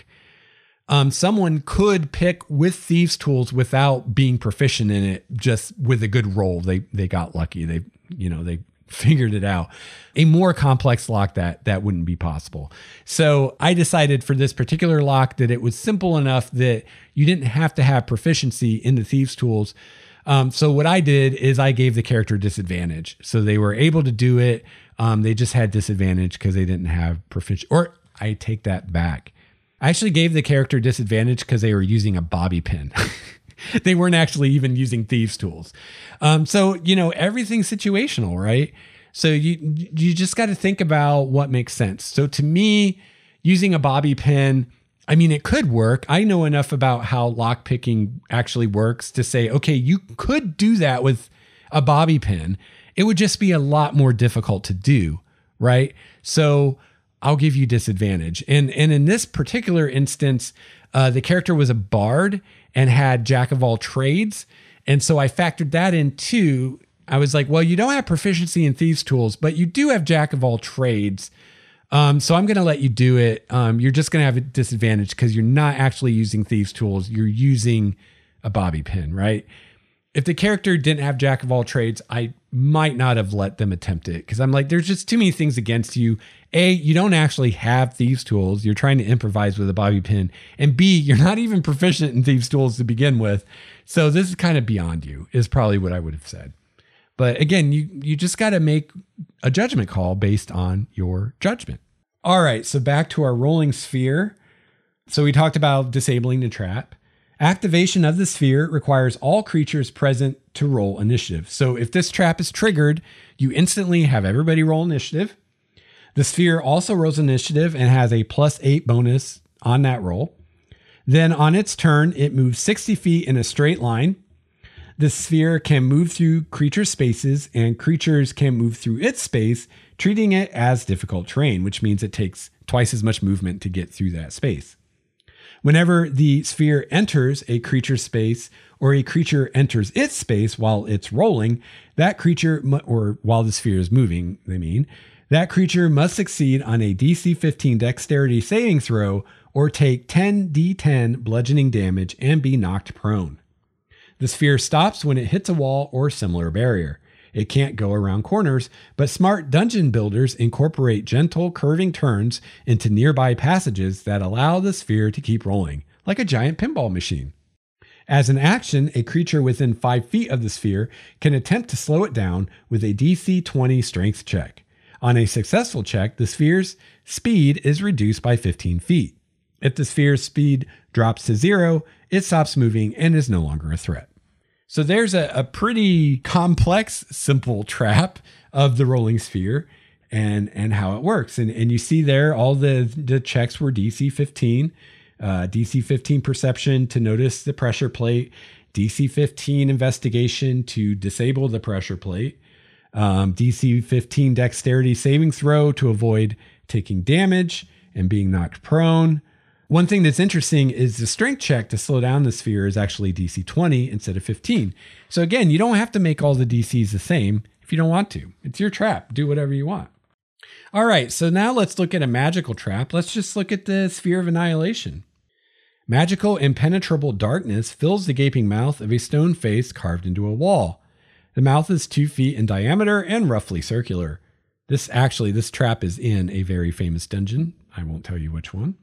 someone could pick with thieves tools without being proficient in it, just with a good roll. They got lucky. They figured it out. A more complex lock that wouldn't be possible. So I decided for this particular lock that it was simple enough that you didn't have to have proficiency in the thieves tools. So what I did is I gave the character disadvantage. So they were able to do it. They just had disadvantage because they didn't have proficiency. Or I take that back. I actually gave the character disadvantage because they were using a bobby pin. They weren't actually even using thieves' tools. So, everything's situational, right? So you just got to think about what makes sense. So to me, using a bobby pin, I mean, it could work. I know enough about how lock picking actually works to say, okay, you could do that with a bobby pin. It would just be a lot more difficult to do, right? So I'll give you disadvantage. And in this particular instance, the character was a bard and had jack of all trades. And so I factored that in too. I was like, well, you don't have proficiency in thieves' tools, but you do have jack of all trades. So I'm going to let you do it. You're just going to have a disadvantage because you're not actually using thieves' tools. You're using a bobby pin, right? If the character didn't have jack of all trades, I might not have let them attempt it because I'm like, there's just too many things against you. A, you don't actually have thieves' tools. You're trying to improvise with a bobby pin. And B, you're not even proficient in thieves' tools to begin with. So this is kind of beyond you, is probably what I would have said. But again, you just got to make a judgment call based on your judgment. All right, so back to our rolling sphere. So we talked about disabling the trap. Activation of the sphere requires all creatures present to roll initiative. So if this trap is triggered, you instantly have everybody roll initiative. The sphere also rolls initiative and has a +8 bonus on that roll. Then on its turn, it moves 60 feet in a straight line. The sphere can move through creature spaces, and creatures can move through its space, treating it as difficult terrain, which means it takes twice as much movement to get through that space. Whenever the sphere enters a creature space or a creature enters its space while it's rolling, that creature, or while the sphere is moving, that creature must succeed on a DC 15 dexterity saving throw or take 10d10 bludgeoning damage and be knocked prone. The sphere stops when it hits a wall or similar barrier. It can't go around corners, but smart dungeon builders incorporate gentle curving turns into nearby passages that allow the sphere to keep rolling, like a giant pinball machine. As an action, a creature within 5 feet of the sphere can attempt to slow it down with a DC 20 strength check. On a successful check, the sphere's speed is reduced by 15 feet. If the sphere's speed drops to 0, it stops moving and is no longer a threat. So there's a pretty complex, simple trap of the rolling sphere and how it works. And you see there, all the checks were DC 15, DC 15 perception to notice the pressure plate, DC 15 investigation to disable the pressure plate, DC 15 dexterity saving throw to avoid taking damage and being knocked prone. One thing that's interesting is the strength check to slow down the sphere is actually DC 20 instead of 15. So again, you don't have to make all the DCs the same if you don't want to. It's your trap. Do whatever you want. All right, so now let's look at a magical trap. Let's just look at the Sphere of Annihilation. Magical impenetrable darkness fills the gaping mouth of a stone face carved into a wall. The mouth is 2 feet in diameter and roughly circular. This trap is in a very famous dungeon. I won't tell you which one.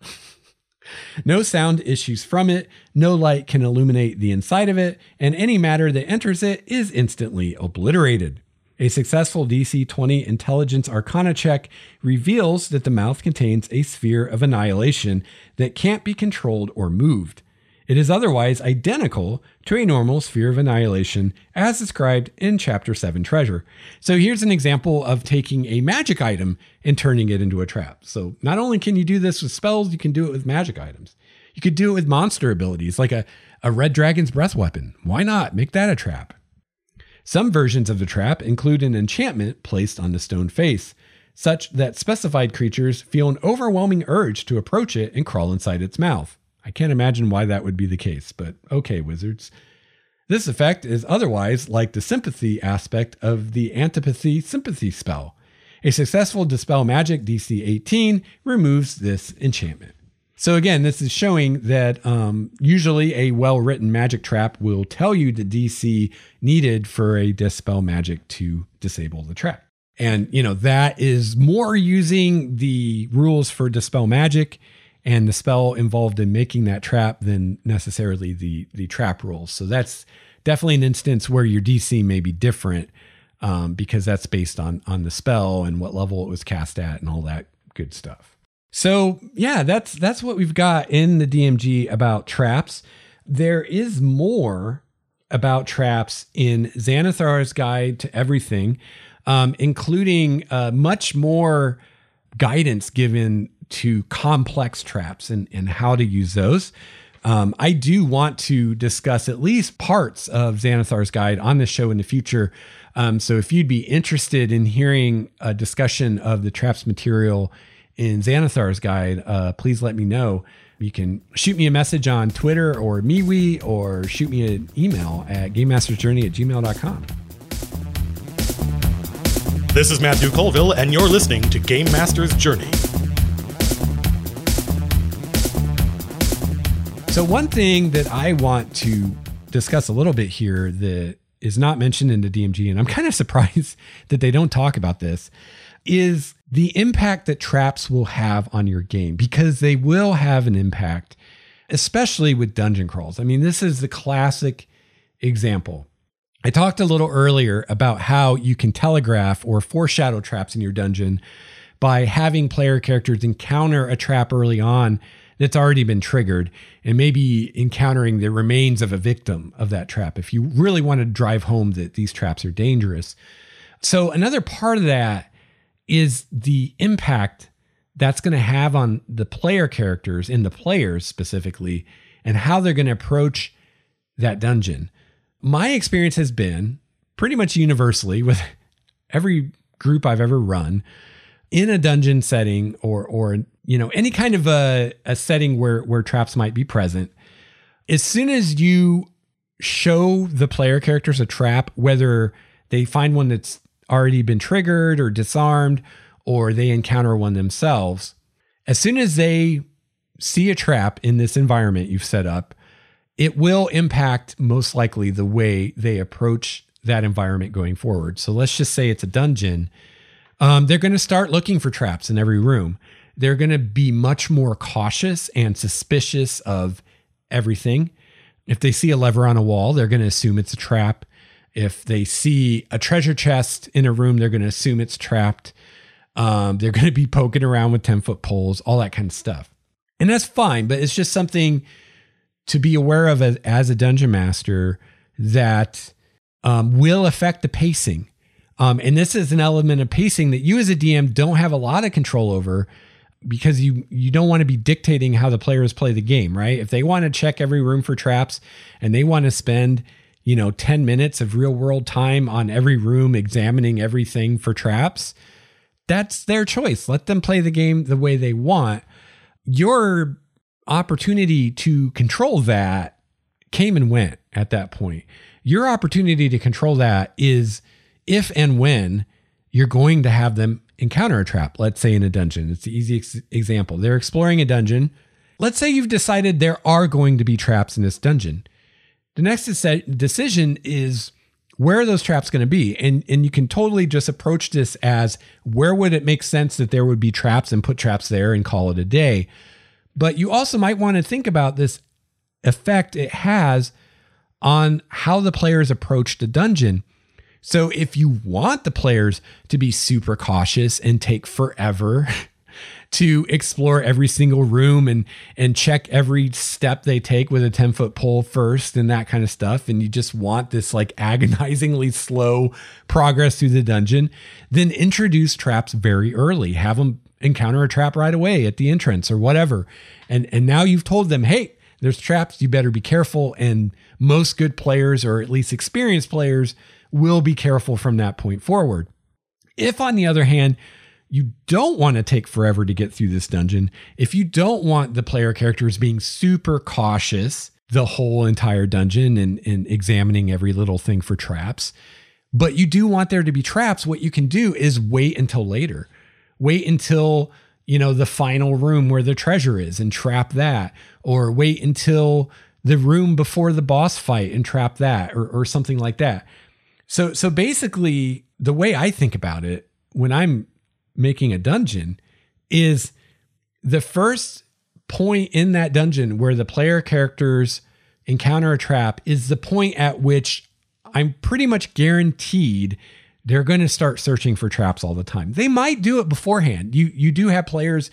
No sound issues from it, no light can illuminate the inside of it, and any matter that enters it is instantly obliterated. A successful DC 20 Intelligence Arcana check reveals that the mouth contains a sphere of annihilation that can't be controlled or moved. It is otherwise identical to a normal sphere of annihilation as described in Chapter 7 Treasure. So here's an example of taking a magic item and turning it into a trap. So not only can you do this with spells, you can do it with magic items. You could do it with monster abilities like a Red Dragon's Breath weapon. Why not? Make that a trap. Some versions of the trap include an enchantment placed on the stone face, such that specified creatures feel an overwhelming urge to approach it and crawl inside its mouth. I can't imagine why that would be the case, but okay, wizards. This effect is otherwise like the sympathy aspect of the antipathy sympathy spell. A successful Dispel Magic DC 18 removes this enchantment. So again, this is showing that usually a well-written magic trap will tell you the DC needed for a Dispel Magic to disable the trap. And, that is more using the rules for Dispel Magic and the spell involved in making that trap than necessarily the trap rules. So that's definitely an instance where your DC may be different because that's based on the spell and what level it was cast at and all that good stuff. So yeah, that's what we've got in the DMG about traps. There is more about traps in Xanathar's Guide to Everything, including much more guidance given to complex traps and how to use those. I do want to discuss at least parts of Xanathar's Guide on this show in the future. So if you'd be interested in hearing a discussion of the traps material in Xanathar's Guide, please let me know. You can shoot me a message on Twitter or MeWe, or shoot me an email at gamemastersjourney@gmail.com. This is Matthew Colville, and you're listening to Game Master's Journey. So one thing that I want to discuss a little bit here that is not mentioned in the DMG, and I'm kind of surprised that they don't talk about this, is the impact that traps will have on your game, because they will have an impact, especially with dungeon crawls. I mean, this is the classic example. I talked a little earlier about how you can telegraph or foreshadow traps in your dungeon by having player characters encounter a trap early on that's already been triggered, and maybe encountering the remains of a victim of that trap if you really want to drive home that these traps are dangerous. So another part of that is the impact that's going to have on the player characters and the players specifically, and how they're going to approach that dungeon. My experience has been pretty much universally with every group I've ever run in a dungeon setting, or any kind of a setting where traps might be present. As soon as you show the player characters a trap, whether they find one that's already been triggered or disarmed, or they encounter one themselves, as soon as they see a trap in this environment you've set up, it will impact most likely the way they approach that environment going forward. So let's just say it's a dungeon. They're going to start looking for traps in every room. They're going to be much more cautious and suspicious of everything. If they see a lever on a wall, they're going to assume it's a trap. If they see a treasure chest in a room, they're going to assume it's trapped. They're going to be poking around with 10-foot poles, all that kind of stuff. And that's fine, but it's just something to be aware of as a dungeon master that will affect the pacing. And this is an element of pacing that you as a DM don't have a lot of control over, because you don't want to be dictating how the players play the game, right? If they want to check every room for traps and they want to spend 10 minutes of real world time on every room examining everything for traps, that's their choice. Let them play the game the way they want. Your opportunity to control that came and went at that point. Your opportunity to control that is if and when you're going to have them encounter a trap, let's say in a dungeon. It's the easy example. They're exploring a dungeon. Let's say you've decided there are going to be traps in this dungeon. The next decision is, where are those traps going to be? And you can totally just approach this as, where would it make sense that there would be traps, and put traps there and call it a day. But you also might want to think about this effect it has on how the players approach the dungeon. So if you want the players to be super cautious and take forever to explore every single room and check every step they take with a 10-foot pole first and that kind of stuff, and you just want this like agonizingly slow progress through the dungeon, then introduce traps very early. Have them encounter a trap right away at the entrance or whatever. And now you've told them, hey, there's traps, you better be careful. And most good players, or at least experienced players, will be careful from that point forward. If, on the other hand, you don't want to take forever to get through this dungeon, if you don't want the player characters being super cautious the whole entire dungeon and examining every little thing for traps, but you do want there to be traps, what you can do is wait until later. Wait until, the final room where the treasure is and trap that, or wait until the room before the boss fight and trap that, or something like that. So basically, the way I think about it when I'm making a dungeon is, the first point in that dungeon where the player characters encounter a trap is the point at which I'm pretty much guaranteed they're going to start searching for traps all the time. They might do it beforehand. You do have players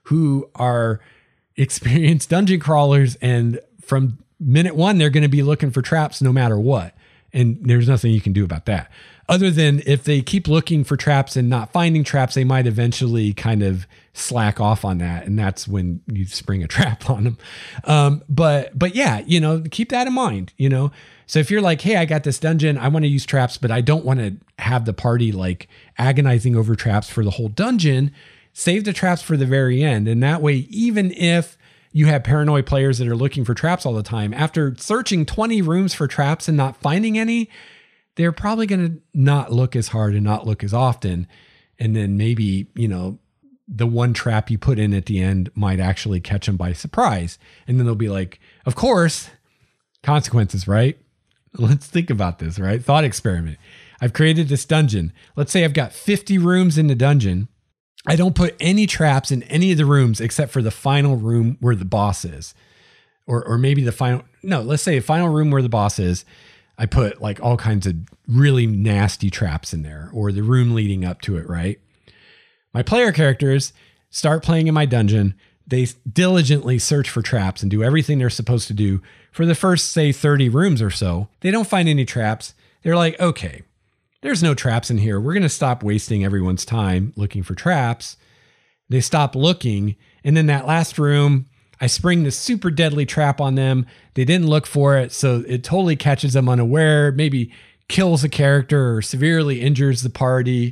who are experienced dungeon crawlers, and from minute one, they're going to be looking for traps no matter what. And there's nothing you can do about that. Other than if they keep looking for traps and not finding traps, they might eventually kind of slack off on that. And that's when you spring a trap on them. But yeah, keep that in mind, So if you're like, hey, I got this dungeon, I want to use traps, but I don't want to have the party like agonizing over traps for the whole dungeon, save the traps for the very end. And that way, even if you have paranoid players that are looking for traps all the time, after searching 20 rooms for traps and not finding any, they're probably going to not look as hard and not look as often. And then maybe, the one trap you put in at the end might actually catch them by surprise. And then they'll be like, of course, consequences, right? Let's think about this, right? Thought experiment. I've created this dungeon. Let's say I've got 50 rooms in the dungeon. I don't put any traps in any of the rooms except for the final room where the boss is. Or maybe let's say a final room where the boss is. I put like all kinds of really nasty traps in there, or the room leading up to it, right? My player characters start playing in my dungeon. They diligently search for traps and do everything they're supposed to do for the first, say, 30 rooms or so. They don't find any traps. They're like, okay, there's no traps in here. We're going to stop wasting everyone's time looking for traps. They stop looking. And then that last room, I spring this super deadly trap on them. They didn't look for it, so it totally catches them unaware, maybe kills a character or severely injures the party.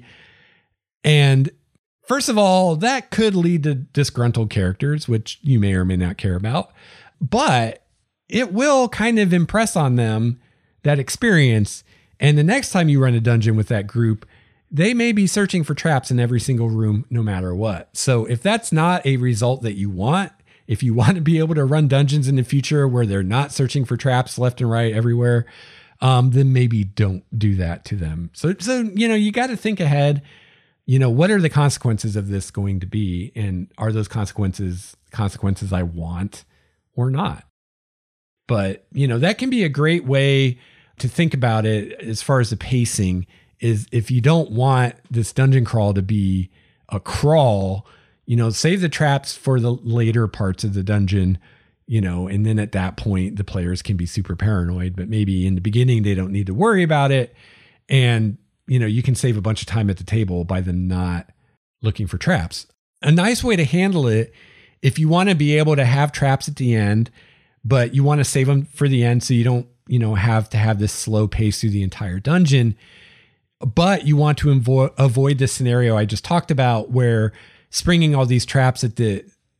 And first of all, that could lead to disgruntled characters, which you may or may not care about. But it will kind of impress on them that experience. And the next time you run a dungeon with that group, they may be searching for traps in every single room, no matter what. So if that's not a result that you want, if you want to be able to run dungeons in the future where they're not searching for traps left and right everywhere, then maybe don't do that to them. So you got to think ahead. What are the consequences of this going to be? And are those consequences I want or not? But, that can be a great way to think about it as far as the pacing is. If you don't want this dungeon crawl to be a crawl, save the traps for the later parts of the dungeon, and then at that point, the players can be super paranoid, but maybe in the beginning, they don't need to worry about it. And, you can save a bunch of time at the table by them not looking for traps. A nice way to handle it, if you want to be able to have traps at the end, but you want to save them for the end so you don't, have to have this slow pace through the entire dungeon, but you want to avoid the scenario I just talked about where springing all these traps at the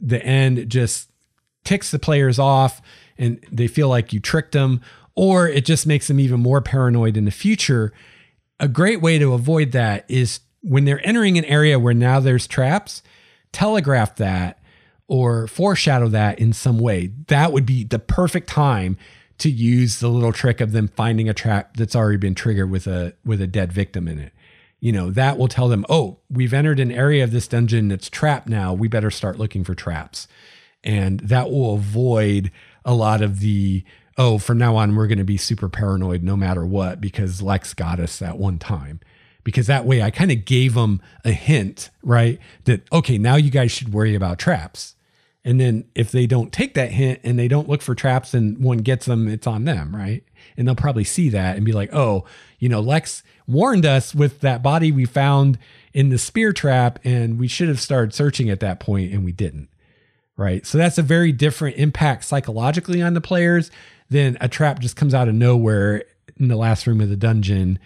end just ticks the players off and they feel like you tricked them, or it just makes them even more paranoid in the future. A great way to avoid that is when they're entering an area where now there's traps, telegraph that or foreshadow that in some way. That would be the perfect time to use the little trick of them finding a trap that's already been triggered with a dead victim in it. That will tell them, oh, we've entered an area of this dungeon that's trapped now. We better start looking for traps. And that will avoid a lot of the, oh, from now on, we're going to be super paranoid no matter what, because Lex got us that one time. Because that way I kind of gave them a hint, right? That, okay, now you guys should worry about traps. And then if they don't take that hint and they don't look for traps and one gets them, it's on them, right? And they'll probably see that and be like, oh, Lex warned us with that body we found in the spear trap, and we should have started searching at that point, and we didn't, right? So that's a very different impact psychologically on the players than a trap just comes out of nowhere in the last room of the dungeon,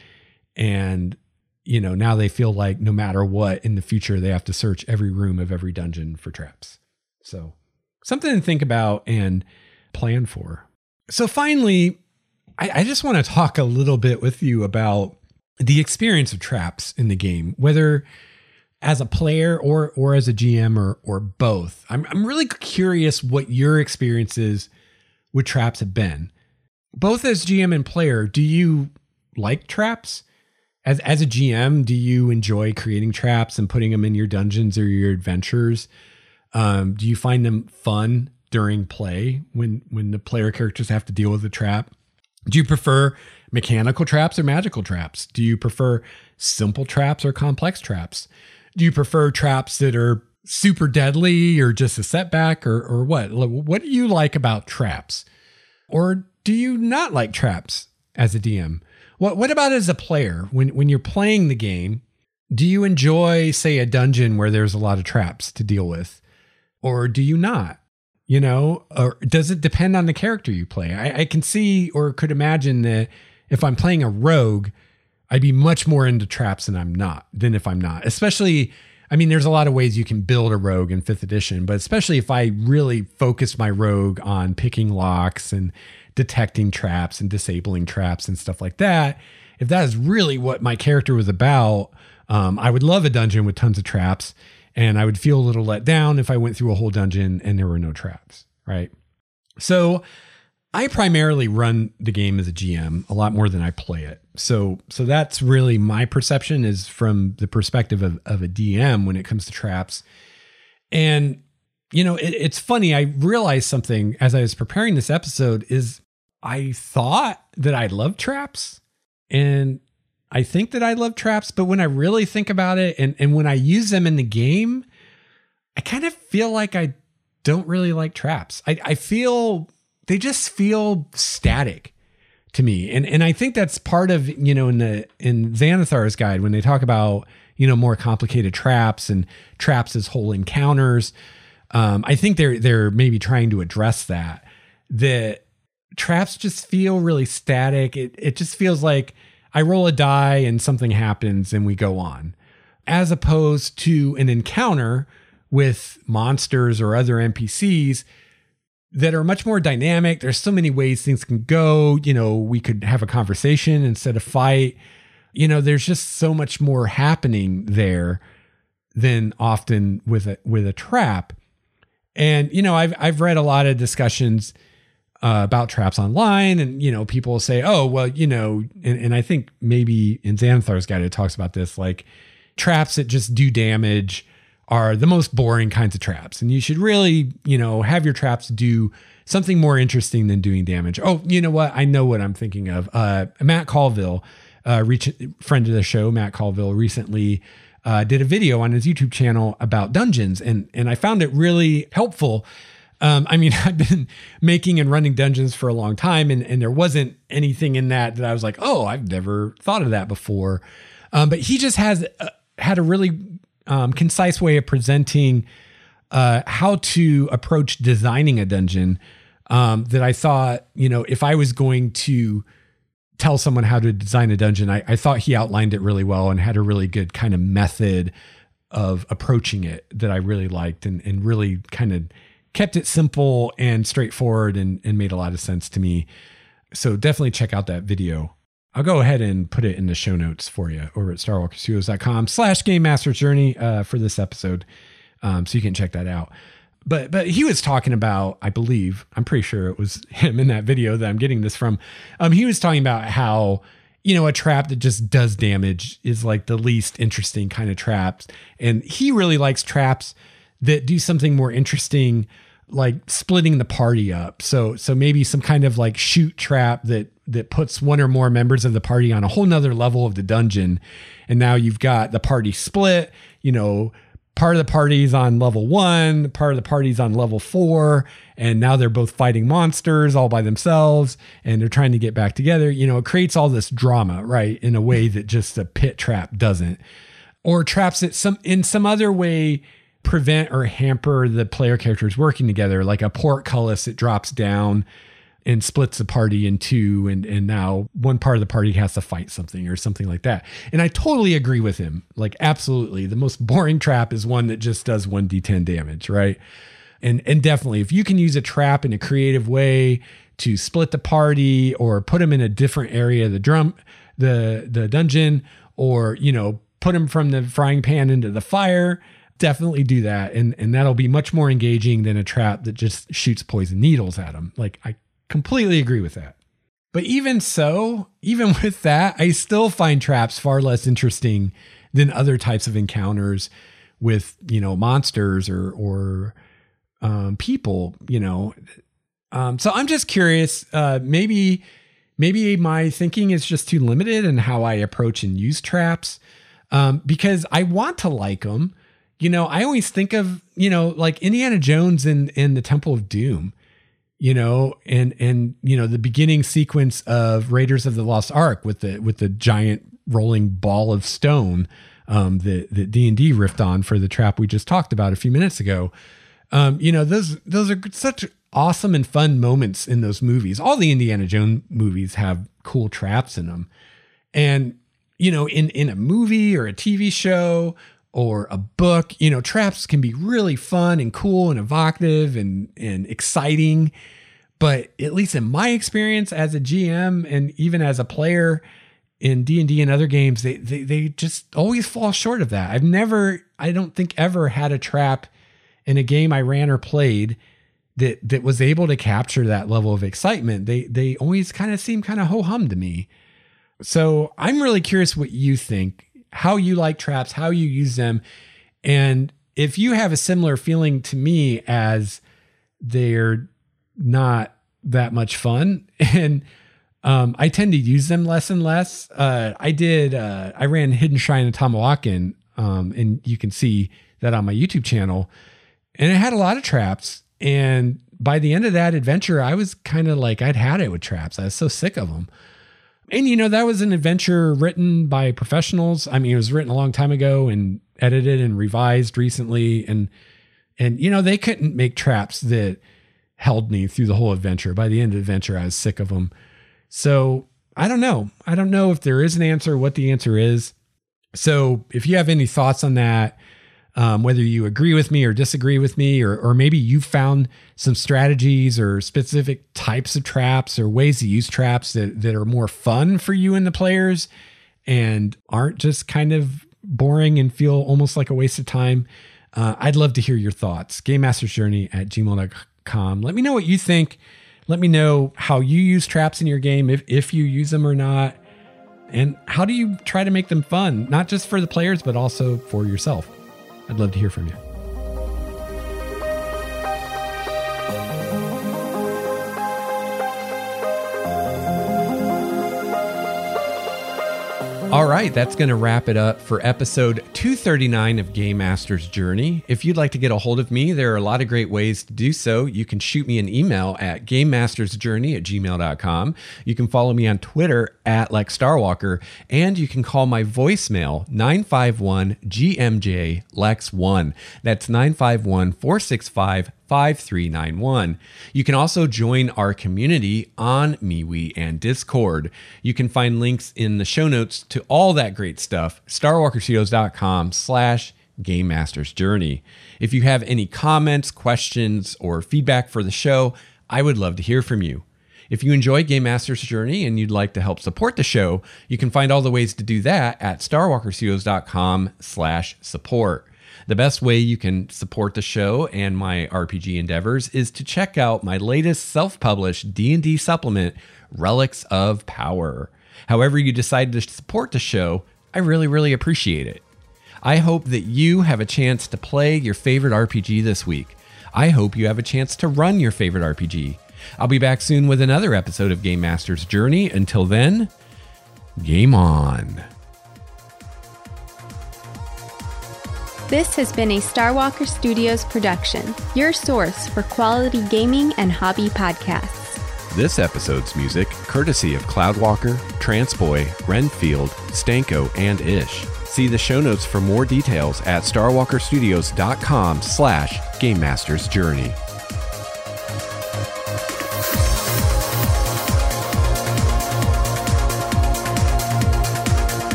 and now they feel like no matter what in the future, they have to search every room of every dungeon for traps. So something to think about and plan for. So finally, I just want to talk a little bit with you about the experience of traps in the game, whether as a player or as a GM or both. I'm really curious what your experiences with traps have been. Both as GM and player, do you like traps? As a GM, do you enjoy creating traps and putting them in your dungeons or your adventures? Do you find them fun during play when the player characters have to deal with a trap? Do you prefer mechanical traps or magical traps? Do you prefer simple traps or complex traps? Do you prefer traps that are super deadly or just a setback or what? What do you like about traps? Or do you not like traps as a DM? What about as a player? When you're playing the game, do you enjoy, say, a dungeon where there's a lot of traps to deal with? Or do you not? Or does it depend on the character you play? I can see or could imagine that if I'm playing a rogue, I'd be much more into traps than if I'm not. Especially, there's a lot of ways you can build a rogue in 5th edition, but especially if I really focus my rogue on picking locks and detecting traps and disabling traps and stuff like that, if that is really what my character was about, I would love a dungeon with tons of traps, and I would feel a little let down if I went through a whole dungeon and there were no traps, right? So I primarily run the game as a GM a lot more than I play it. So that's really my perception, is from the perspective of a DM when it comes to traps. And, it's funny. I realized something as I was preparing this episode is I thought that I loved traps, and I think that I love traps, but when I really think about it and when I use them in the game, I kind of feel like I don't really like traps. I feel they just feel static to me. And I think that's part of, in Xanathar's guide, when they talk about, more complicated traps and traps as whole encounters. I think they're maybe trying to address that traps just feel really static. It just feels like I roll a die and something happens and we go on, as opposed to an encounter with monsters or other NPCs that are much more dynamic. There's so many ways things can go. We could have a conversation instead of fight. There's just so much more happening there than often with a trap. And, I've read a lot of discussions about traps online, and, people say, oh, well, and I think maybe in Xanathar's guide, it talks about this, like traps that just do damage are the most boring kinds of traps. And you should really, have your traps do something more interesting than doing damage. Oh, you know what? I know what I'm thinking of. Matt Colville, friend of the show, Matt Colville, recently did a video on his YouTube channel about dungeons. And I found it really helpful. I've been making and running dungeons for a long time, and there wasn't anything in that I was like, oh, I've never thought of that before. But he just had a really concise way of presenting how to approach designing a dungeon that I thought, if I was going to tell someone how to design a dungeon, I thought he outlined it really well and had a really good kind of method of approaching it that I really liked, and really kind of kept it simple and straightforward and made a lot of sense to me. So definitely check out that video. I'll go ahead and put it in the show notes for you over at starwalkerstudios.com/Game Master's Journey for this episode. So you can check that out. But he was talking about, I believe, I'm pretty sure it was him in that video that I'm getting this from. He was talking about how, a trap that just does damage is like the least interesting kind of traps. And he really likes traps that do something more interesting, like splitting the party up. So maybe some kind of like shoot trap that puts one or more members of the party on a whole nother level of the dungeon. And now you've got the party split, part of the party's on level 1, part of the party's on level 4. And now they're both fighting monsters all by themselves, and they're trying to get back together. It creates all this drama, right? In a way that just a pit trap doesn't, or traps that in some other way prevent or hamper the player characters working together, like a portcullis that drops down and splits the party in two, and now one part of the party has to fight something or something like that. And I totally agree with him. Like, absolutely. The most boring trap is one that just does 1d10 damage, right? And definitely, if you can use a trap in a creative way to split the party or put them in a different area of the dungeon, or, put them from the frying pan into the fire, definitely do that. And that'll be much more engaging than a trap that just shoots poison needles at them. Like, I completely agree with that. But even with that, I still find traps far less interesting than other types of encounters with, monsters or people, So I'm just curious, maybe my thinking is just too limited in how I approach and use traps, because I want to like them. I always think of, like Indiana Jones in the Temple of Doom, and the beginning sequence of Raiders of the Lost Ark with the giant rolling ball of stone that D&D riffed on for the trap we just talked about a few minutes ago. Those are such awesome and fun moments in those movies. All the Indiana Jones movies have cool traps in them. And, in a movie or a TV show or a book, traps can be really fun and cool and evocative and exciting. But at least in my experience as a GM and even as a player in D&D and other games, they just always fall short of that. I don't think ever had a trap in a game I ran or played that was able to capture that level of excitement. They always kind of seem kind of ho-hum to me. So I'm really curious what you think, how you like traps, how you use them. And if you have a similar feeling to me as they're not that much fun and I tend to use them less and less. I ran Hidden Shrine of Tamawakan, and you can see that on my YouTube channel. And it had a lot of traps. And by the end of that adventure, I was kind of like, I'd had it with traps. I was so sick of them. And, that was an adventure written by professionals. I mean, it was written a long time ago and edited and revised recently. And they couldn't make traps that held me through the whole adventure. By the end of the adventure, I was sick of them. So I don't know. I don't know if there is an answer, what the answer is. So if you have any thoughts on that, whether you agree with me or disagree with me, or maybe you found some strategies or specific types of traps or ways to use traps that are more fun for you and the players and aren't just kind of boring and feel almost like a waste of time, I'd love to hear your thoughts. GameMastersJourney@gmail.com. Let me know what you think. Let me know how you use traps in your game, if you use them or not. And how do you try to make them fun, not just for the players, but also for yourself? I'd love to hear from you. All right, that's going to wrap it up for episode 239 of Game Master's Journey. If you'd like to get a hold of me, there are a lot of great ways to do so. You can shoot me an email at gamemastersjourney@gmail.com. You can follow me on Twitter @LexStarwalker, and you can call my voicemail 951-GMJ-LEX1. That's 951-465-5391. You can also join our community on MeWe and Discord. You can find links in the show notes to all that great stuff, StarWalkerStudios.com/Game Master's Journey. If you have any comments, questions, or feedback for the show, I would love to hear from you. If you enjoy Game Master's Journey and you'd like to help support the show, you can find all the ways to do that at StarWalkerStudios.com/support. The best way you can support the show and my RPG endeavors is to check out my latest self-published D&D supplement, Relics of Power. However you decide to support the show, I really, really appreciate it. I hope that you have a chance to play your favorite RPG this week. I hope you have a chance to run your favorite RPG. I'll be back soon with another episode of Game Master's Journey. Until then, game on. This has been a Starwalker Studios production, your source for quality gaming and hobby podcasts. This episode's music, courtesy of Cloudwalker, Transboy, Renfield, Stanko, and Ish. See the show notes for more details at StarWalkerStudios.com/Game Master's Journey.